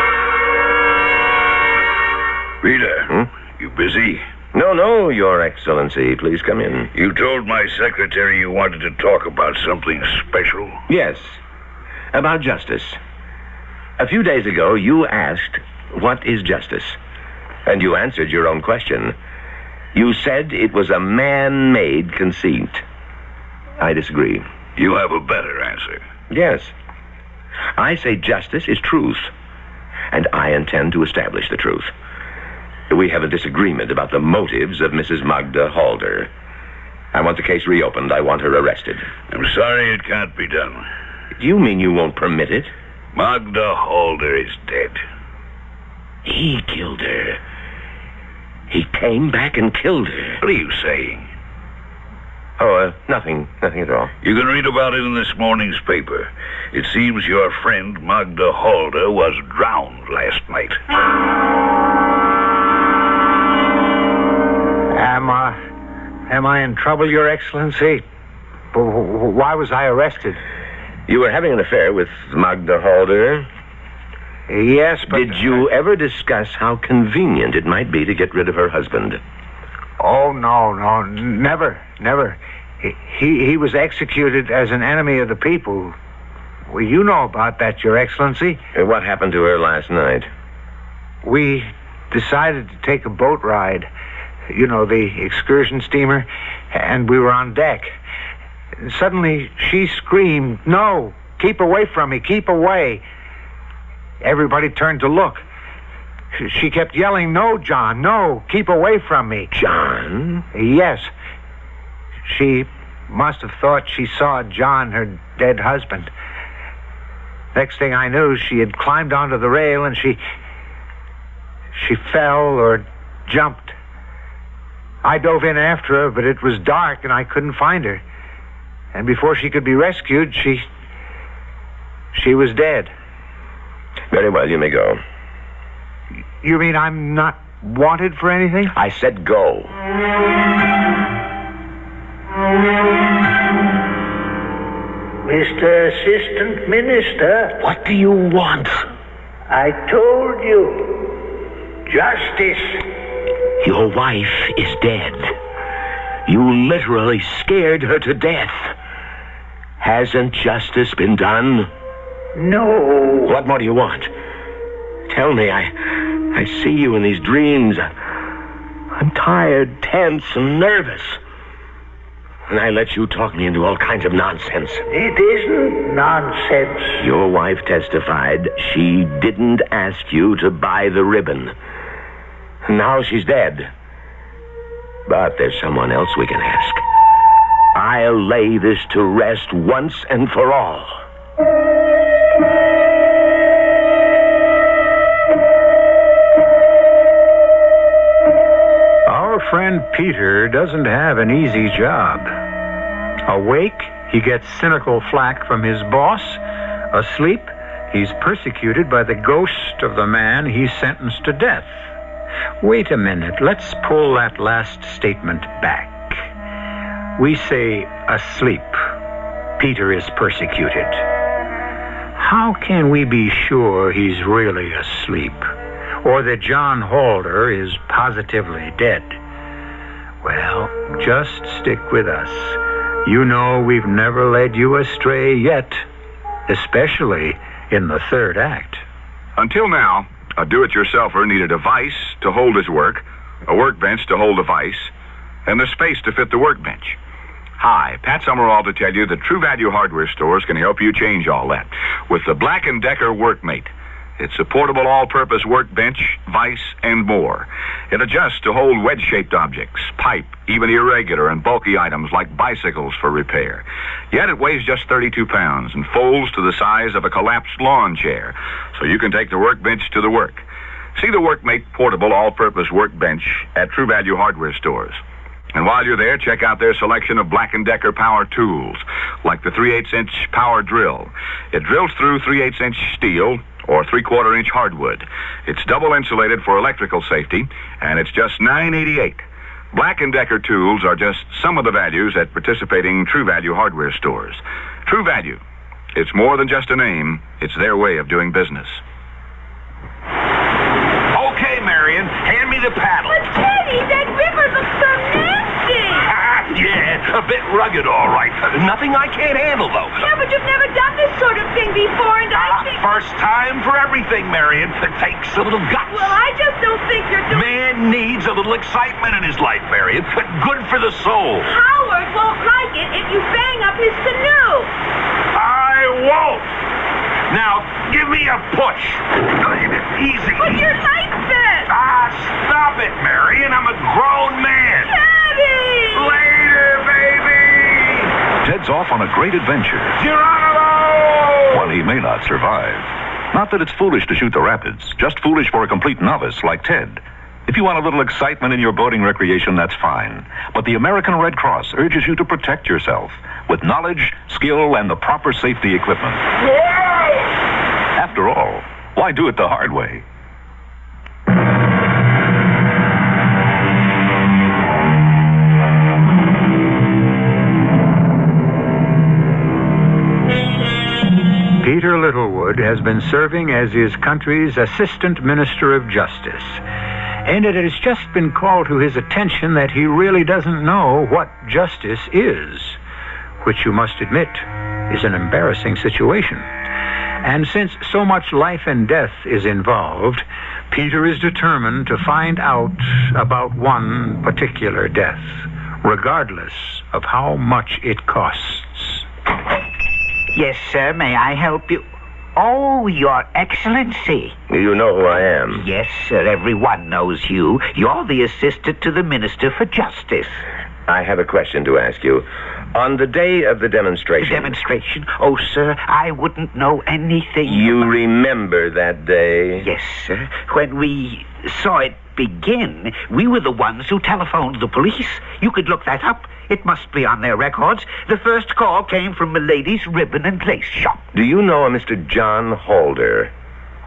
Peter, hmm? You busy? No, no, Your Excellency. Please come in. You told my secretary you wanted to talk about something special? Yes. About justice. A few days ago, you asked, what is justice? And you answered your own question. You said it was a man-made conceit. I disagree. You have a better answer. Yes. I say justice is truth, and I intend to establish the truth. We have a disagreement about the motives of Missus Magda Halder. I want the case reopened. I want her arrested. I'm sorry it can't be done. Do you mean you won't permit it? Magda Halder is dead. He killed her. He came back and killed her. What are you saying? Oh, uh, nothing. Nothing at all. You can read about it in this morning's paper. It seems your friend Magda Halder was drowned last night. Am I, am I in trouble, Your Excellency? Why was I arrested? You were having an affair with Magda Halder? Yes, but... Did you ever discuss how convenient it might be to get rid of her husband? Oh, no, no, never, never. He, he, he was executed as an enemy of the people. Well, you know about that, Your Excellency. What happened to her last night? We decided to take a boat ride. You know, the excursion steamer, and we were on deck. Suddenly, she screamed, "No! Keep away from me! Keep away!" Everybody turned to look. She kept yelling, "No, John, no! Keep away from me!" John? Yes. She must have thought she saw John, her dead husband. Next thing I knew, she had climbed onto the rail and she... she fell or jumped. I dove in after her, but it was dark and I couldn't find her. And before she could be rescued, she... she was dead. Very well, you may go. You mean I'm not wanted for anything? I said go. Mister Assistant Minister. What do you want? I told you. Justice. Your wife is dead. You literally scared her to death. Hasn't justice been done? No. What more do you want? Tell me, I I see you in these dreams. I'm tired, tense, and nervous. And I let you talk me into all kinds of nonsense. It isn't nonsense. Your wife testified she didn't ask you to buy the ribbon. Now she's dead. But there's someone else we can ask. I'll lay this to rest once and for all. Our friend Peter doesn't have an easy job. Awake, he gets cynical flack from his boss. Asleep, he's persecuted by the ghost of the man he sentenced to death. Wait a minute, let's pull that last statement back. We say asleep. Peter is persecuted. How can we be sure he's really asleep? Or that John Halder is positively dead? Well, just stick with us. You know we've never led you astray yet, especially in the third act. Until now, a do-it-yourselfer needed a vise to hold his work, a workbench to hold the vise, and the space to fit the workbench. Hi, Pat Summerall to tell you that True Value Hardware stores can help you change all that with the Black and Decker Workmate. It's a portable all-purpose workbench, vise, and more. It adjusts to hold wedge-shaped objects, pipe, even irregular and bulky items like bicycles for repair. Yet it weighs just thirty-two pounds and folds to the size of a collapsed lawn chair, so you can take the workbench to the work. See the Workmate portable all-purpose workbench at True Value Hardware stores. And while you're there, check out their selection of Black and Decker power tools, like the three eighths inch power drill. It drills through three eighths inch steel or three quarter inch hardwood. It's double insulated for electrical safety, and it's just nine eighty-eight. Black and Decker tools are just some of the values at participating True Value Hardware stores. True Value. It's more than just a name. It's their way of doing business. Okay, Marion, hand me the paddle. But, Teddy, that river looks so nasty. Yeah, a bit rugged, all right. Nothing I can't handle, though. Yeah, but you've never done this sort of thing before, and I Ah, think... first time for everything, Marion. It takes a little guts. Well, I just don't think you're doing... Man needs a little excitement in his life, Marion. But good for the soul. Howard won't like it if you bang up his canoe. I won't. Now, give me a push. Easy. But your life vest. Ah, stop it, Marion. I'm a grown man. Teddy! Later, baby! Ted's off on a great adventure. Geronimo! One he may not survive. Not that it's foolish to shoot the rapids, just foolish for a complete novice like Ted. If you want a little excitement in your boating recreation, that's fine. But the American Red Cross urges you to protect yourself with knowledge, skill, and the proper safety equipment. After all, why do it the hard way? Peter Littlewood has been serving as his country's Assistant Minister of Justice. And it has just been called to his attention that he really doesn't know what justice is, which you must admit is an embarrassing situation. And since so much life and death is involved, Peter is determined to find out about one particular death, regardless of how much it costs. Yes, sir. May I help you? Oh, Your Excellency. You know who I am. Yes, sir. Everyone knows you. You're the assistant to the Minister for Justice. I have a question to ask you. On the day of the demonstration... The demonstration? Oh, sir, I wouldn't know anything. You about... remember that day? Yes, sir. When we saw it begin, we were the ones who telephoned the police. You could look that up. It must be on their records. The first call came from Milady's ribbon and lace shop. Do you know a Mister John Halder?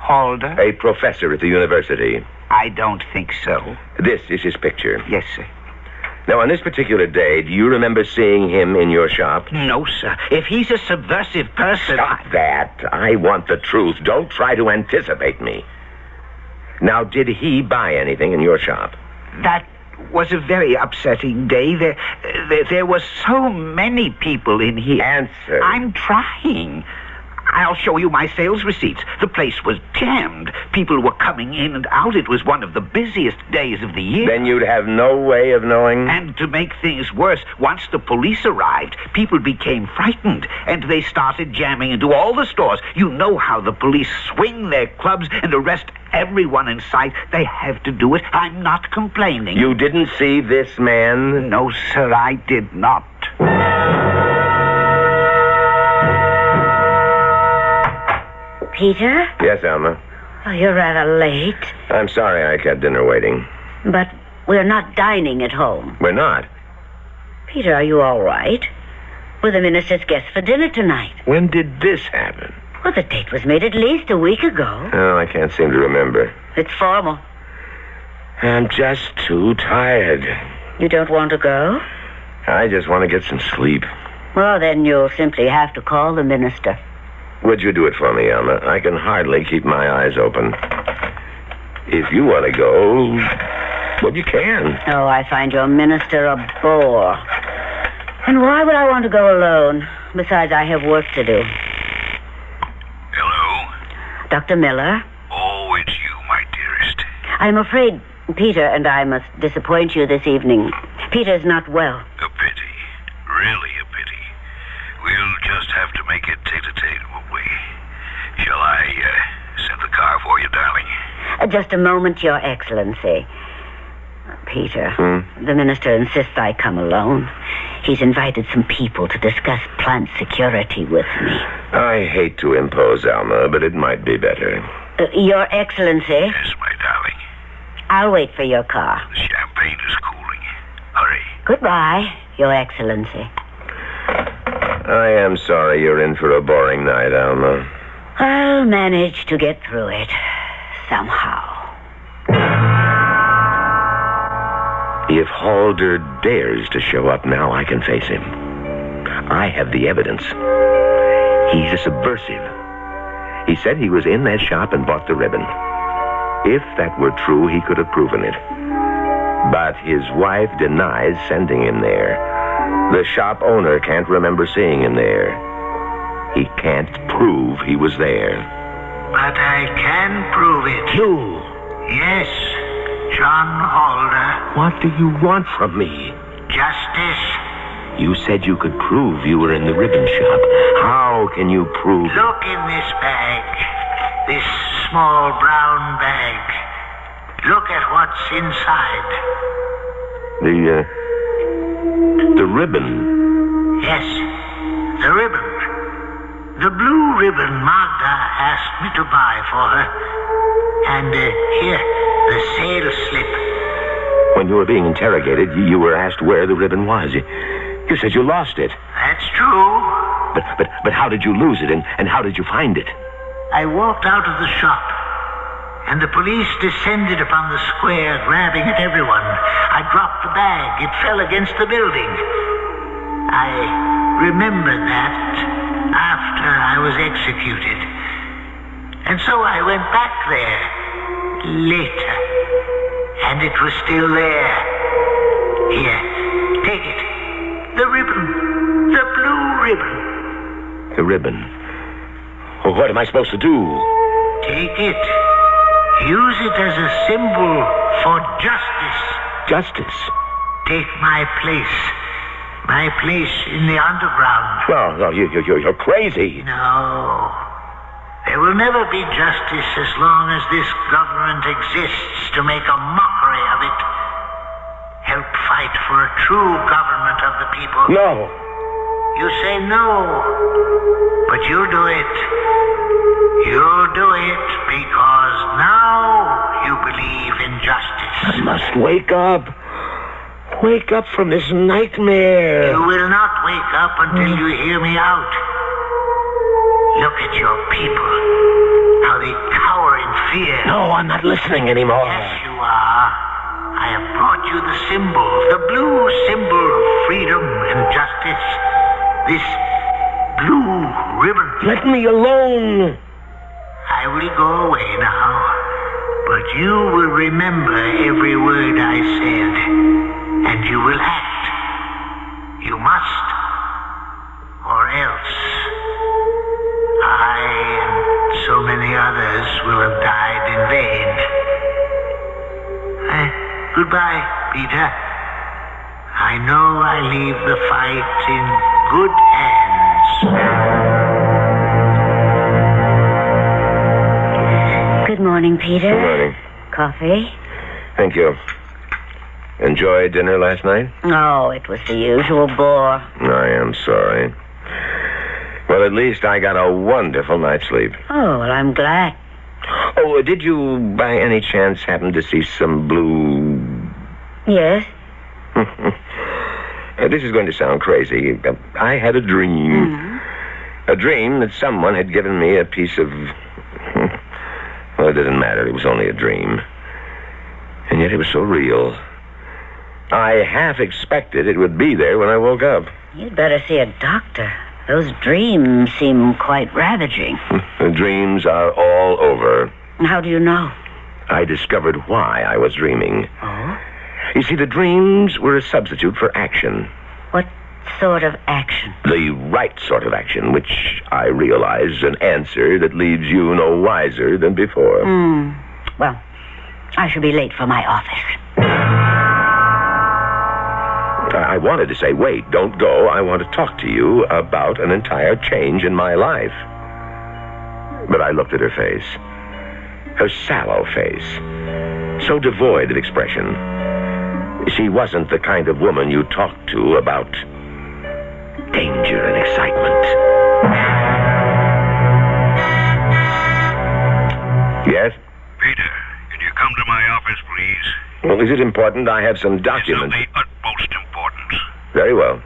Halder? A professor at the university. I don't think so. This is his picture. Yes, sir. Now, on this particular day, do you remember seeing him in your shop? No, sir. If he's a subversive person... Stop that. I want the truth. Don't try to anticipate me. Now, did he buy anything in your shop? That was a very upsetting day. There, there, there were so many people in here. Answer. I'm trying. I'll show you my sales receipts. The place was jammed. People were coming in and out. It was one of the busiest days of the year. Then you'd have no way of knowing? And to make things worse, once the police arrived, people became frightened, and they started jamming into all the stores. You know how the police swing their clubs and arrest everyone in sight. They have to do it. I'm not complaining. You didn't see this man? No, sir, I did not. Peter? Yes, Alma? Oh, you're rather late. I'm sorry I kept dinner waiting. But we're not dining at home. We're not? Peter, are you all right? We're the minister's guests for dinner tonight. When did this happen? Well, the date was made at least a week ago. Oh, I can't seem to remember. It's formal. I'm just too tired. You don't want to go? I just want to get some sleep. Well, then you'll simply have to call the minister. Would you do it for me, Alma? I can hardly keep my eyes open. If you want to go, well, you can. Oh, I find your minister a bore. And why would I want to go alone? Besides, I have work to do. Hello? Doctor Miller? Oh, it's you, my dearest. I'm afraid, Peter, and I must disappoint you this evening. Peter's not well. A pity. Really a pity. We'll just have to make it tete-a-tete, won't we? Shall I uh, send the car for you, darling? Uh, just a moment, Your Excellency. Peter, hmm? the minister insists I come alone. He's invited some people to discuss plant security with me. I hate to impose, Alma, but it might be better. Uh, Your Excellency? Yes, my darling. I'll wait for your car. The champagne is cooling. Hurry. Goodbye, Your Excellency. I am sorry you're in for a boring night, Alma. I'll manage to get through it somehow. If Halder dares to show up now, I can face him. I have the evidence. He's a subversive. He said he was in that shop and bought the ribbon. If that were true, he could have proven it. But his wife denies sending him there. The shop owner can't remember seeing him there. He can't prove he was there. But I can prove it. You? Yes, John Halder. What do you want from me? Justice. You said you could prove you were in the ribbon shop. How can you prove... Look in this bag. This small brown bag. Look at what's inside. The, uh... the ribbon. Yes, the ribbon. The blue ribbon Magda asked me to buy for her. And, uh, here, the sales slip. When you were being interrogated, you, you were asked where the ribbon was. You, you said you lost it. That's true. But, but, but how did you lose it, and, and how did you find it? I walked out of the shop, and the police descended upon the square, grabbing at everyone. I dropped the bag. It fell against the building. I remembered that after I was executed. And so I went back there later, and it was still there. Here, take it. The ribbon. The blue ribbon. The ribbon? Well, what am I supposed to do? Take it. Use it as a symbol for justice. Justice? Take my place. My place in the underground. Well, no, you, you, you're crazy. No. There will never be justice as long as this government exists to make a mockery of it. Help fight for a true government of the people. No. You say no, but you'll do it. You'll do it because now you believe in justice. I must wake up. Wake up from this nightmare. You will not wake up until you hear me out. Look at your people, how they cower fear. No, I'm not listening anymore. Yes, you are. I have brought you the symbol, the blue symbol of freedom and justice. This blue ribbon. Let me alone. I will go away now, but you will remember every word I said, and you will act. You must, or else I and so many others will have died in vain. Uh, goodbye, Peter. I know I leave the fight in good hands. Good morning, Peter. Good morning. Coffee? Thank you. Enjoy dinner last night? Oh, it was the usual bore. I am sorry. Well, at least I got a wonderful night's sleep. Oh, well, I'm glad. Oh, did you, by any chance, happen to see some blue... Yes? Uh, this is going to sound crazy. Uh, I had a dream. Mm-hmm. A dream that someone had given me a piece of... Well, it doesn't matter. It was only a dream. And yet it was so real. I half expected it would be there when I woke up. You'd better see a doctor. Those dreams seem quite ravaging. The dreams are all over. How do you know? I discovered why I was dreaming. Oh? You see, the dreams were a substitute for action. What sort of action? The right sort of action, which I realize is an answer that leaves you no wiser than before. Hmm. Well, I shall be late for my office. I wanted to say, wait, don't go. I want to talk to you about an entire change in my life. But I looked at her face. Her sallow face. So devoid of expression. She wasn't the kind of woman you talk to about danger and excitement. Yes? Peter, can you come to my office, please? Well, is it important? I have some documents. It's of the utmost importance. Very well.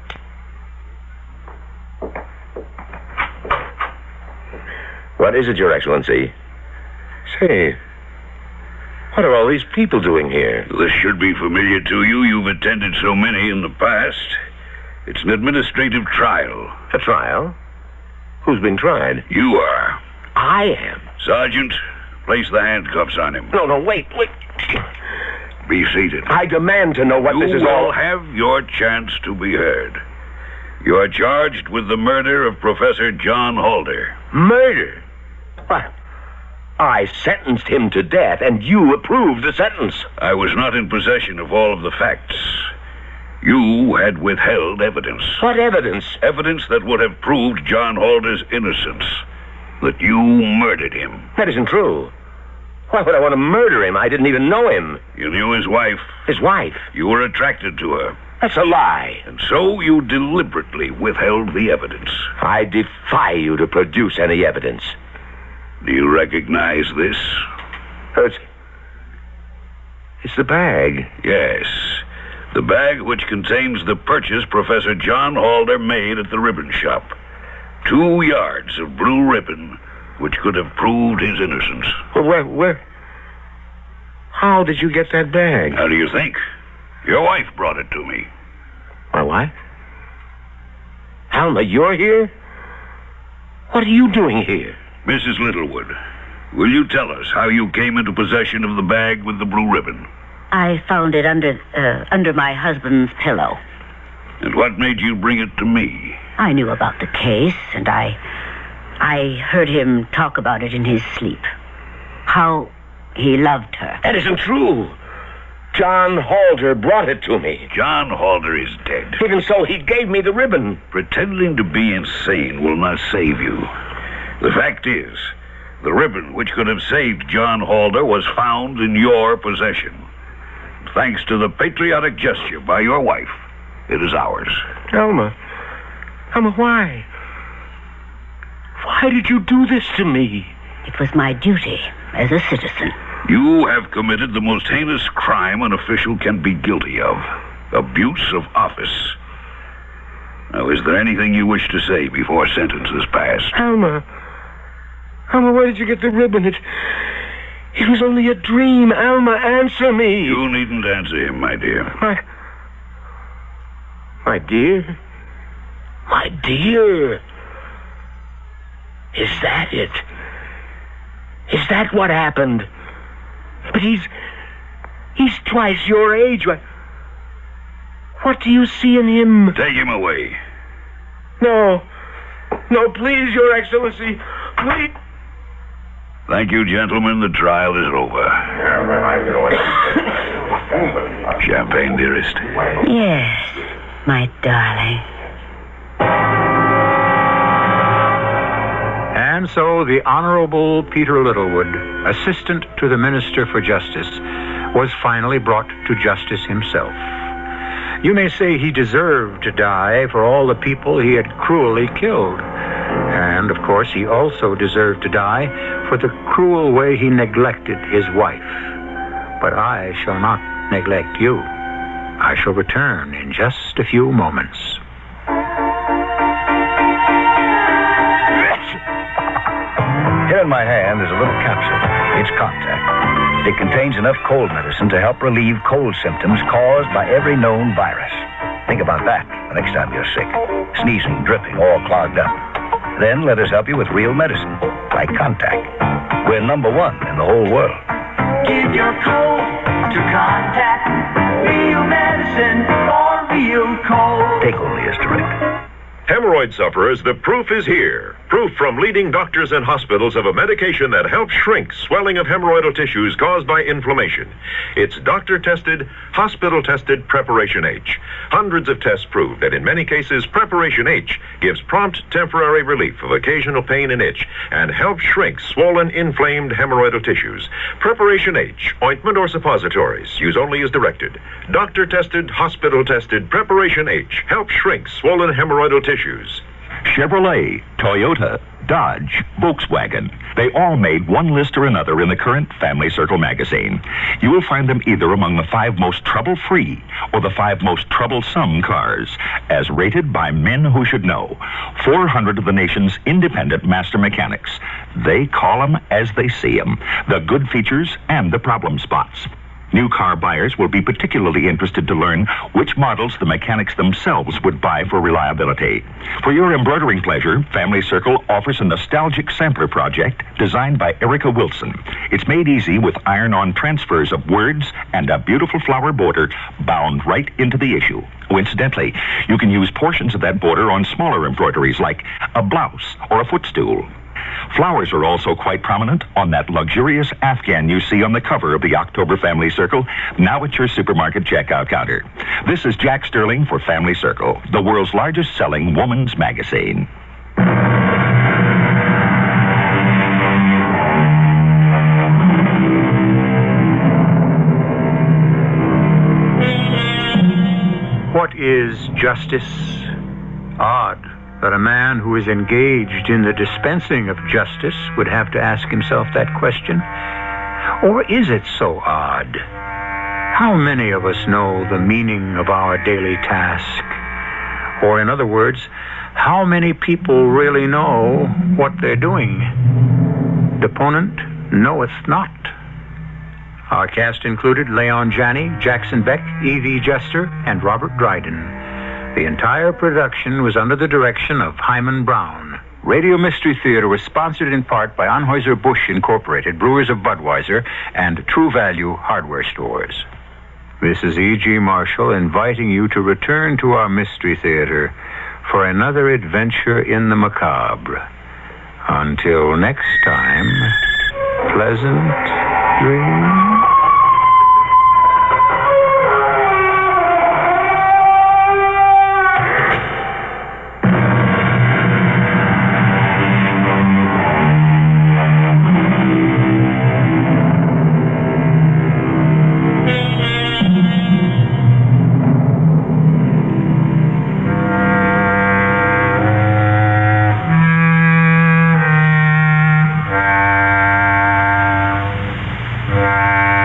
What is it, Your Excellency? Say, what are all these people doing here? This should be familiar to you. You've attended so many in the past. It's an administrative trial. A trial? Who's been tried? You are. I am. Sergeant, place the handcuffs on him. No, no, wait, wait. Be seated. I demand to know what you this is will all... have your chance to be heard. You are charged with the murder of Professor John Halder. Murder? What? I sentenced him to death, and you approved the sentence. I was not in possession of all of the facts. You had withheld evidence. What evidence? Evidence that would have proved John Halder's innocence. That you murdered him. That isn't true. Why would I want to murder him? I didn't even know him. You knew his wife. His wife? You were attracted to her. That's a lie. And so you deliberately withheld the evidence. I defy you to produce any evidence. Do you recognize this? It's, it's the bag. Yes. The bag which contains the purchase Professor John Halder made at the ribbon shop. Two yards of blue ribbon which could have proved his innocence. Well, where, where? How did you get that bag? How do you think? Your wife brought it to me. My wife? Alma, you're here? What are you doing here? Missus Littlewood, will you tell us how you came into possession of the bag with the blue ribbon? I found it under uh, under my husband's pillow. And what made you bring it to me? I knew about the case, and I... I heard him talk about it in his sleep. How he loved her. That isn't true. John Halder brought it to me. John Halder is dead. Even so, he gave me the ribbon. Pretending to be insane will not save you. The fact is, the ribbon which could have saved John Halder was found in your possession. Thanks to the patriotic gesture by your wife, it is ours. Alma. Alma, why? Why did you do this to me? It was my duty as a citizen. You have committed the most heinous crime an official can be guilty of. Abuse of office. Now, is there anything you wish to say before sentence is passed? Alma. Alma, where did you get the ribbon? It, It was only a dream. Alma, answer me. You needn't answer him, my dear. My... My dear? My dear? Is that it? Is that what happened? But he's... He's twice your age. What, what do you see in him? Take him away. No. No, please, Your Excellency. Please. Thank you, gentlemen. The trial is over. Champagne, dearest. Yes, my darling. And so the Honorable Peter Littlewood, assistant to the Minister for Justice, was finally brought to justice himself. You may say he deserved to die for all the people he had cruelly killed. And, of course, he also deserved to die for the cruel way he neglected his wife. But I shall not neglect you. I shall return in just a few moments. Here in my hand is a little capsule. It's Contact. It contains enough cold medicine to help relieve cold symptoms caused by every known virus. Think about that the next time you're sick. Sneezing, dripping, all clogged up. Then let us help you with real medicine, like Contact. We're number one in the whole world. Give your cold to Contact. Real medicine for real cold. Take only as directed. Hemorrhoid sufferers, the proof is here. Proof from leading doctors and hospitals of a medication that helps shrink swelling of hemorrhoidal tissues caused by inflammation. It's doctor-tested, hospital-tested Preparation H. Hundreds of tests prove that in many cases, Preparation H gives prompt temporary relief of occasional pain and itch and helps shrink swollen, inflamed hemorrhoidal tissues. Preparation H, ointment or suppositories, use only as directed. Doctor-tested, hospital-tested Preparation H helps shrink swollen hemorrhoidal tissues. Issues. Chevrolet, Toyota, Dodge, Volkswagen. They all made one list or another in the current Family Circle magazine. You will find them either among the five most trouble-free or the five most troublesome cars, as rated by men who should know. four hundred of the nation's independent master mechanics. They call them as they see them, the good features and the problem spots. New car buyers will be particularly interested to learn which models the mechanics themselves would buy for reliability. For your embroidering pleasure, Family Circle offers a nostalgic sampler project designed by Erica Wilson. It's made easy with iron-on transfers of words and a beautiful flower border bound right into the issue. Oh, incidentally, you can use portions of that border on smaller embroideries like a blouse or a footstool. Flowers are also quite prominent on that luxurious Afghan you see on the cover of the October Family Circle, now at your supermarket checkout counter. This is Jack Sterling for Family Circle, the world's largest selling woman's magazine. What is justice? Odd that a man who is engaged in the dispensing of justice would have to ask himself that question. Or is it so odd? How many of us know the meaning of our daily task? Or in other words, how many people really know what they're doing? Deponent knoweth not. Our cast included Leon Janney, Jackson Beck, Evie Jester, and Robert Dryden. The entire production was under the direction of Hyman Brown. Radio Mystery Theater was sponsored in part by Anheuser-Busch Incorporated, Brewers of Budweiser, and True Value Hardware Stores. This is E G. Marshall inviting you to return to our Mystery Theater for another adventure in the macabre. Until next time, pleasant dreams. Bye.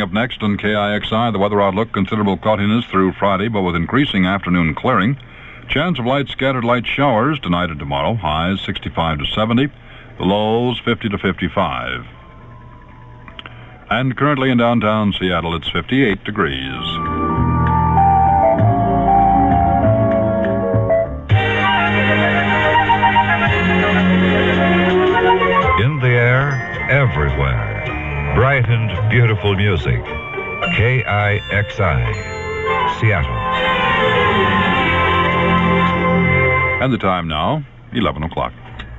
Coming up next on K I X I, the weather outlook, considerable cloudiness through Friday, but with increasing afternoon clearing. Chance of light scattered light showers tonight and tomorrow. Highs sixty-five to seventy. The lows fifty to fifty-five. And currently in downtown Seattle, it's fifty-eight degrees. In the air, everywhere. Bright and beautiful music. K I X I, Seattle. And the time now, eleven o'clock.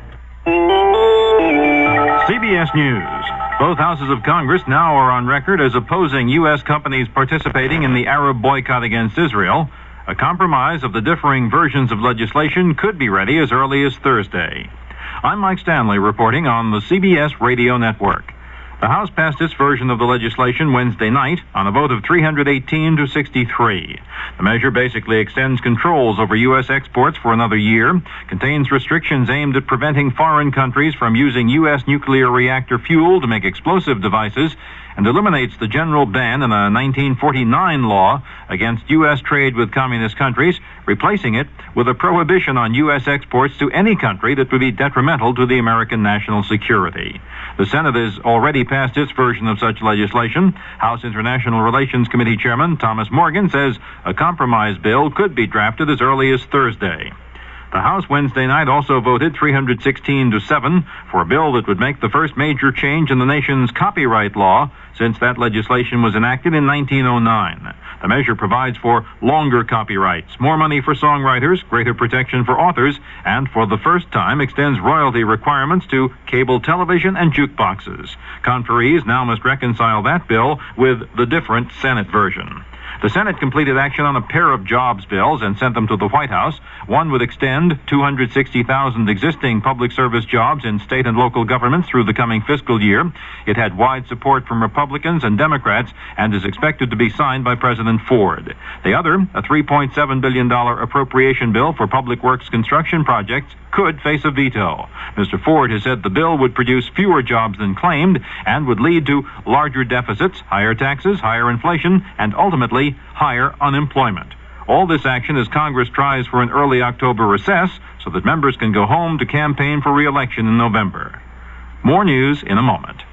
C B S News. Both houses of Congress now are on record as opposing U S companies participating in the Arab boycott against Israel. A compromise of the differing versions of legislation could be ready as early as Thursday. I'm Mike Stanley reporting on the C B S Radio Network. The House passed its version of the legislation Wednesday night on a vote of three hundred eighteen to sixty-three. The measure basically extends controls over U S exports for another year, contains restrictions aimed at preventing foreign countries from using U S nuclear reactor fuel to make explosive devices, and eliminates the general ban in a nineteen forty-nine law against U S trade with communist countries, replacing it with a prohibition on U S exports to any country that would be detrimental to the American national security. The Senate has already passed its version of such legislation. House International Relations Committee Chairman Thomas Morgan says a compromise bill could be drafted as early as Thursday. The House Wednesday night also voted three hundred sixteen to seven for a bill that would make the first major change in the nation's copyright law since that legislation was enacted in nineteen oh nine. The measure provides for longer copyrights, more money for songwriters, greater protection for authors, and for the first time extends royalty requirements to cable television and jukeboxes. Conferees now must reconcile that bill with the different Senate version. The Senate completed action on a pair of jobs bills and sent them to the White House. One would extend two hundred sixty thousand existing public service jobs in state and local governments through the coming fiscal year. It had wide support from Republicans and Democrats and is expected to be signed by President Ford. The other, a three point seven billion dollars appropriation bill for public works construction projects, could face a veto. Mister Ford has said the bill would produce fewer jobs than claimed and would lead to larger deficits, higher taxes, higher inflation, and ultimately higher unemployment. All this action as Congress tries for an early October recess so that members can go home to campaign for re-election in November. More news in a moment.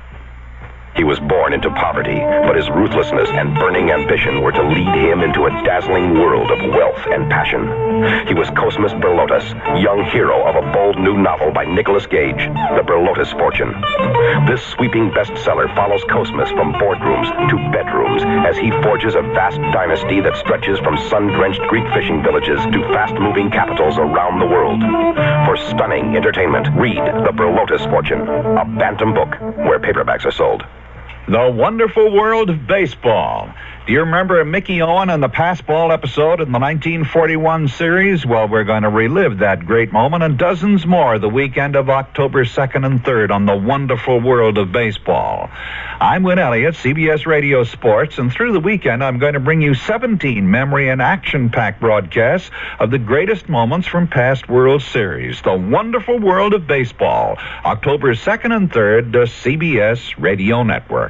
He was born into poverty, but his ruthlessness and burning ambition were to lead him into a dazzling world of wealth and passion. He was Cosmas Berlotas, young hero of a bold new novel by Nicholas Gage, The Berlotas Fortune. This sweeping bestseller follows Cosmas from boardrooms to bedrooms as he forges a vast dynasty that stretches from sun-drenched Greek fishing villages to fast-moving capitals around the world. For stunning entertainment, read The Berlotas Fortune, a Bantam book where paperbacks are sold. The Wonderful World of Baseball. Do you remember Mickey Owen on the Passball episode in the nineteen forty-one series? Well, we're going to relive that great moment and dozens more the weekend of October second and third on The Wonderful World of Baseball. I'm Win Elliott, C B S Radio Sports, and through the weekend I'm going to bring you seventeen memory and action-packed broadcasts of the greatest moments from past World Series. The Wonderful World of Baseball, October second and third, the C B S Radio Network.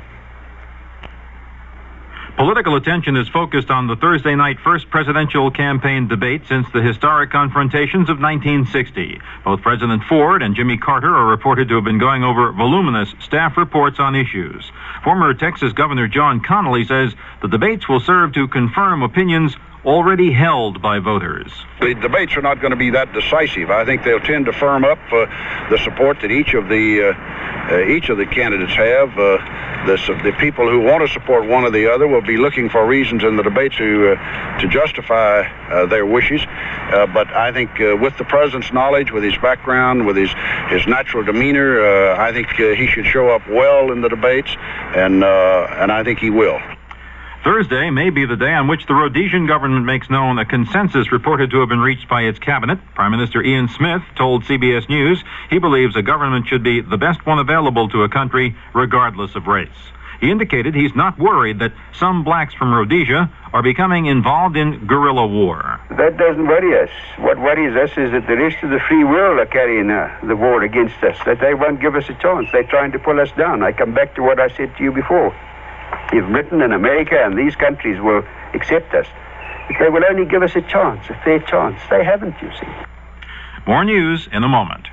Political attention is focused on the Thursday night first presidential campaign debate since the historic confrontations of nineteen sixty. Both President Ford and Jimmy Carter are reported to have been going over voluminous staff reports on issues. Former Texas Governor John Connally says the debates will serve to confirm opinions already held by voters. The debates are not going to be that decisive. I think they'll tend to firm up uh, the support that each of the uh, uh, each of the candidates have. Uh, the, the people who want to support one or the other will be looking for reasons in the debate to uh, to justify uh, their wishes. Uh, but I think uh, with the president's knowledge, with his background, with his his natural demeanor, uh, I think uh, he should show up well in the debates, and uh, and I think he will. Thursday may be the day on which the Rhodesian government makes known a consensus reported to have been reached by its cabinet. Prime Minister Ian Smith told C B S News he believes a government should be the best one available to a country, regardless of race. He indicated he's not worried that some blacks from Rhodesia are becoming involved in guerrilla war. That doesn't worry us. What worries us is that the rest of the free world are carrying uh, the war against us, that they won't give us a chance. They're trying to pull us down. I come back to what I said to you before. if Britain and America and these countries will accept us, if they will only give us a chance, a fair chance. They haven't, you see. More news in a moment.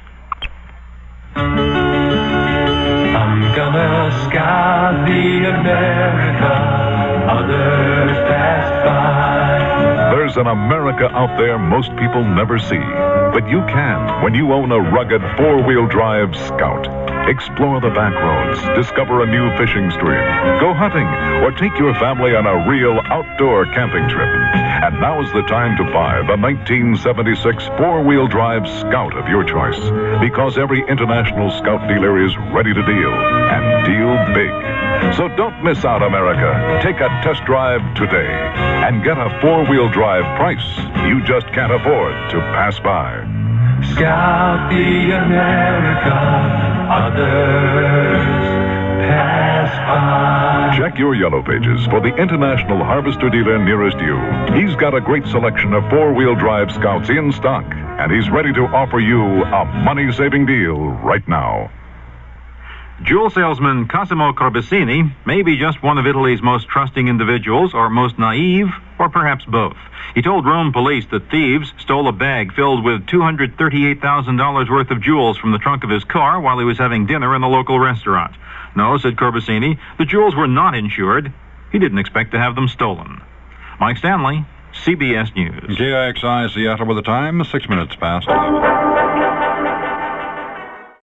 I'm gonna scout the America others pass by. There's an America out there most people never see. But you can when you own a rugged four-wheel drive Scout. Explore the back roads, discover a new fishing stream, go hunting, or take your family on a real outdoor camping trip. And now's the time to buy the nineteen seventy-six four-wheel drive Scout of your choice, because every International Scout dealer is ready to deal, and deal big. So don't miss out, America. Take a test drive today and get a four-wheel drive price you just can't afford to pass by. Scout the America others pass by. Check your yellow pages for the International Harvester dealer nearest you. He's got a great selection of four-wheel drive Scouts in stock, and he's ready to offer you a money-saving deal right now. Jewel salesman Cosimo Corbicini may be just one of Italy's most trusting individuals, or most naive, or perhaps both. He told Rome police that thieves stole a bag filled with two hundred thirty-eight thousand dollars worth of jewels from the trunk of his car while he was having dinner in a local restaurant. No, said Corbicini, the jewels were not insured. He didn't expect to have them stolen. Mike Stanley, C B S News. K I X I Seattle with the time, six minutes past eleven.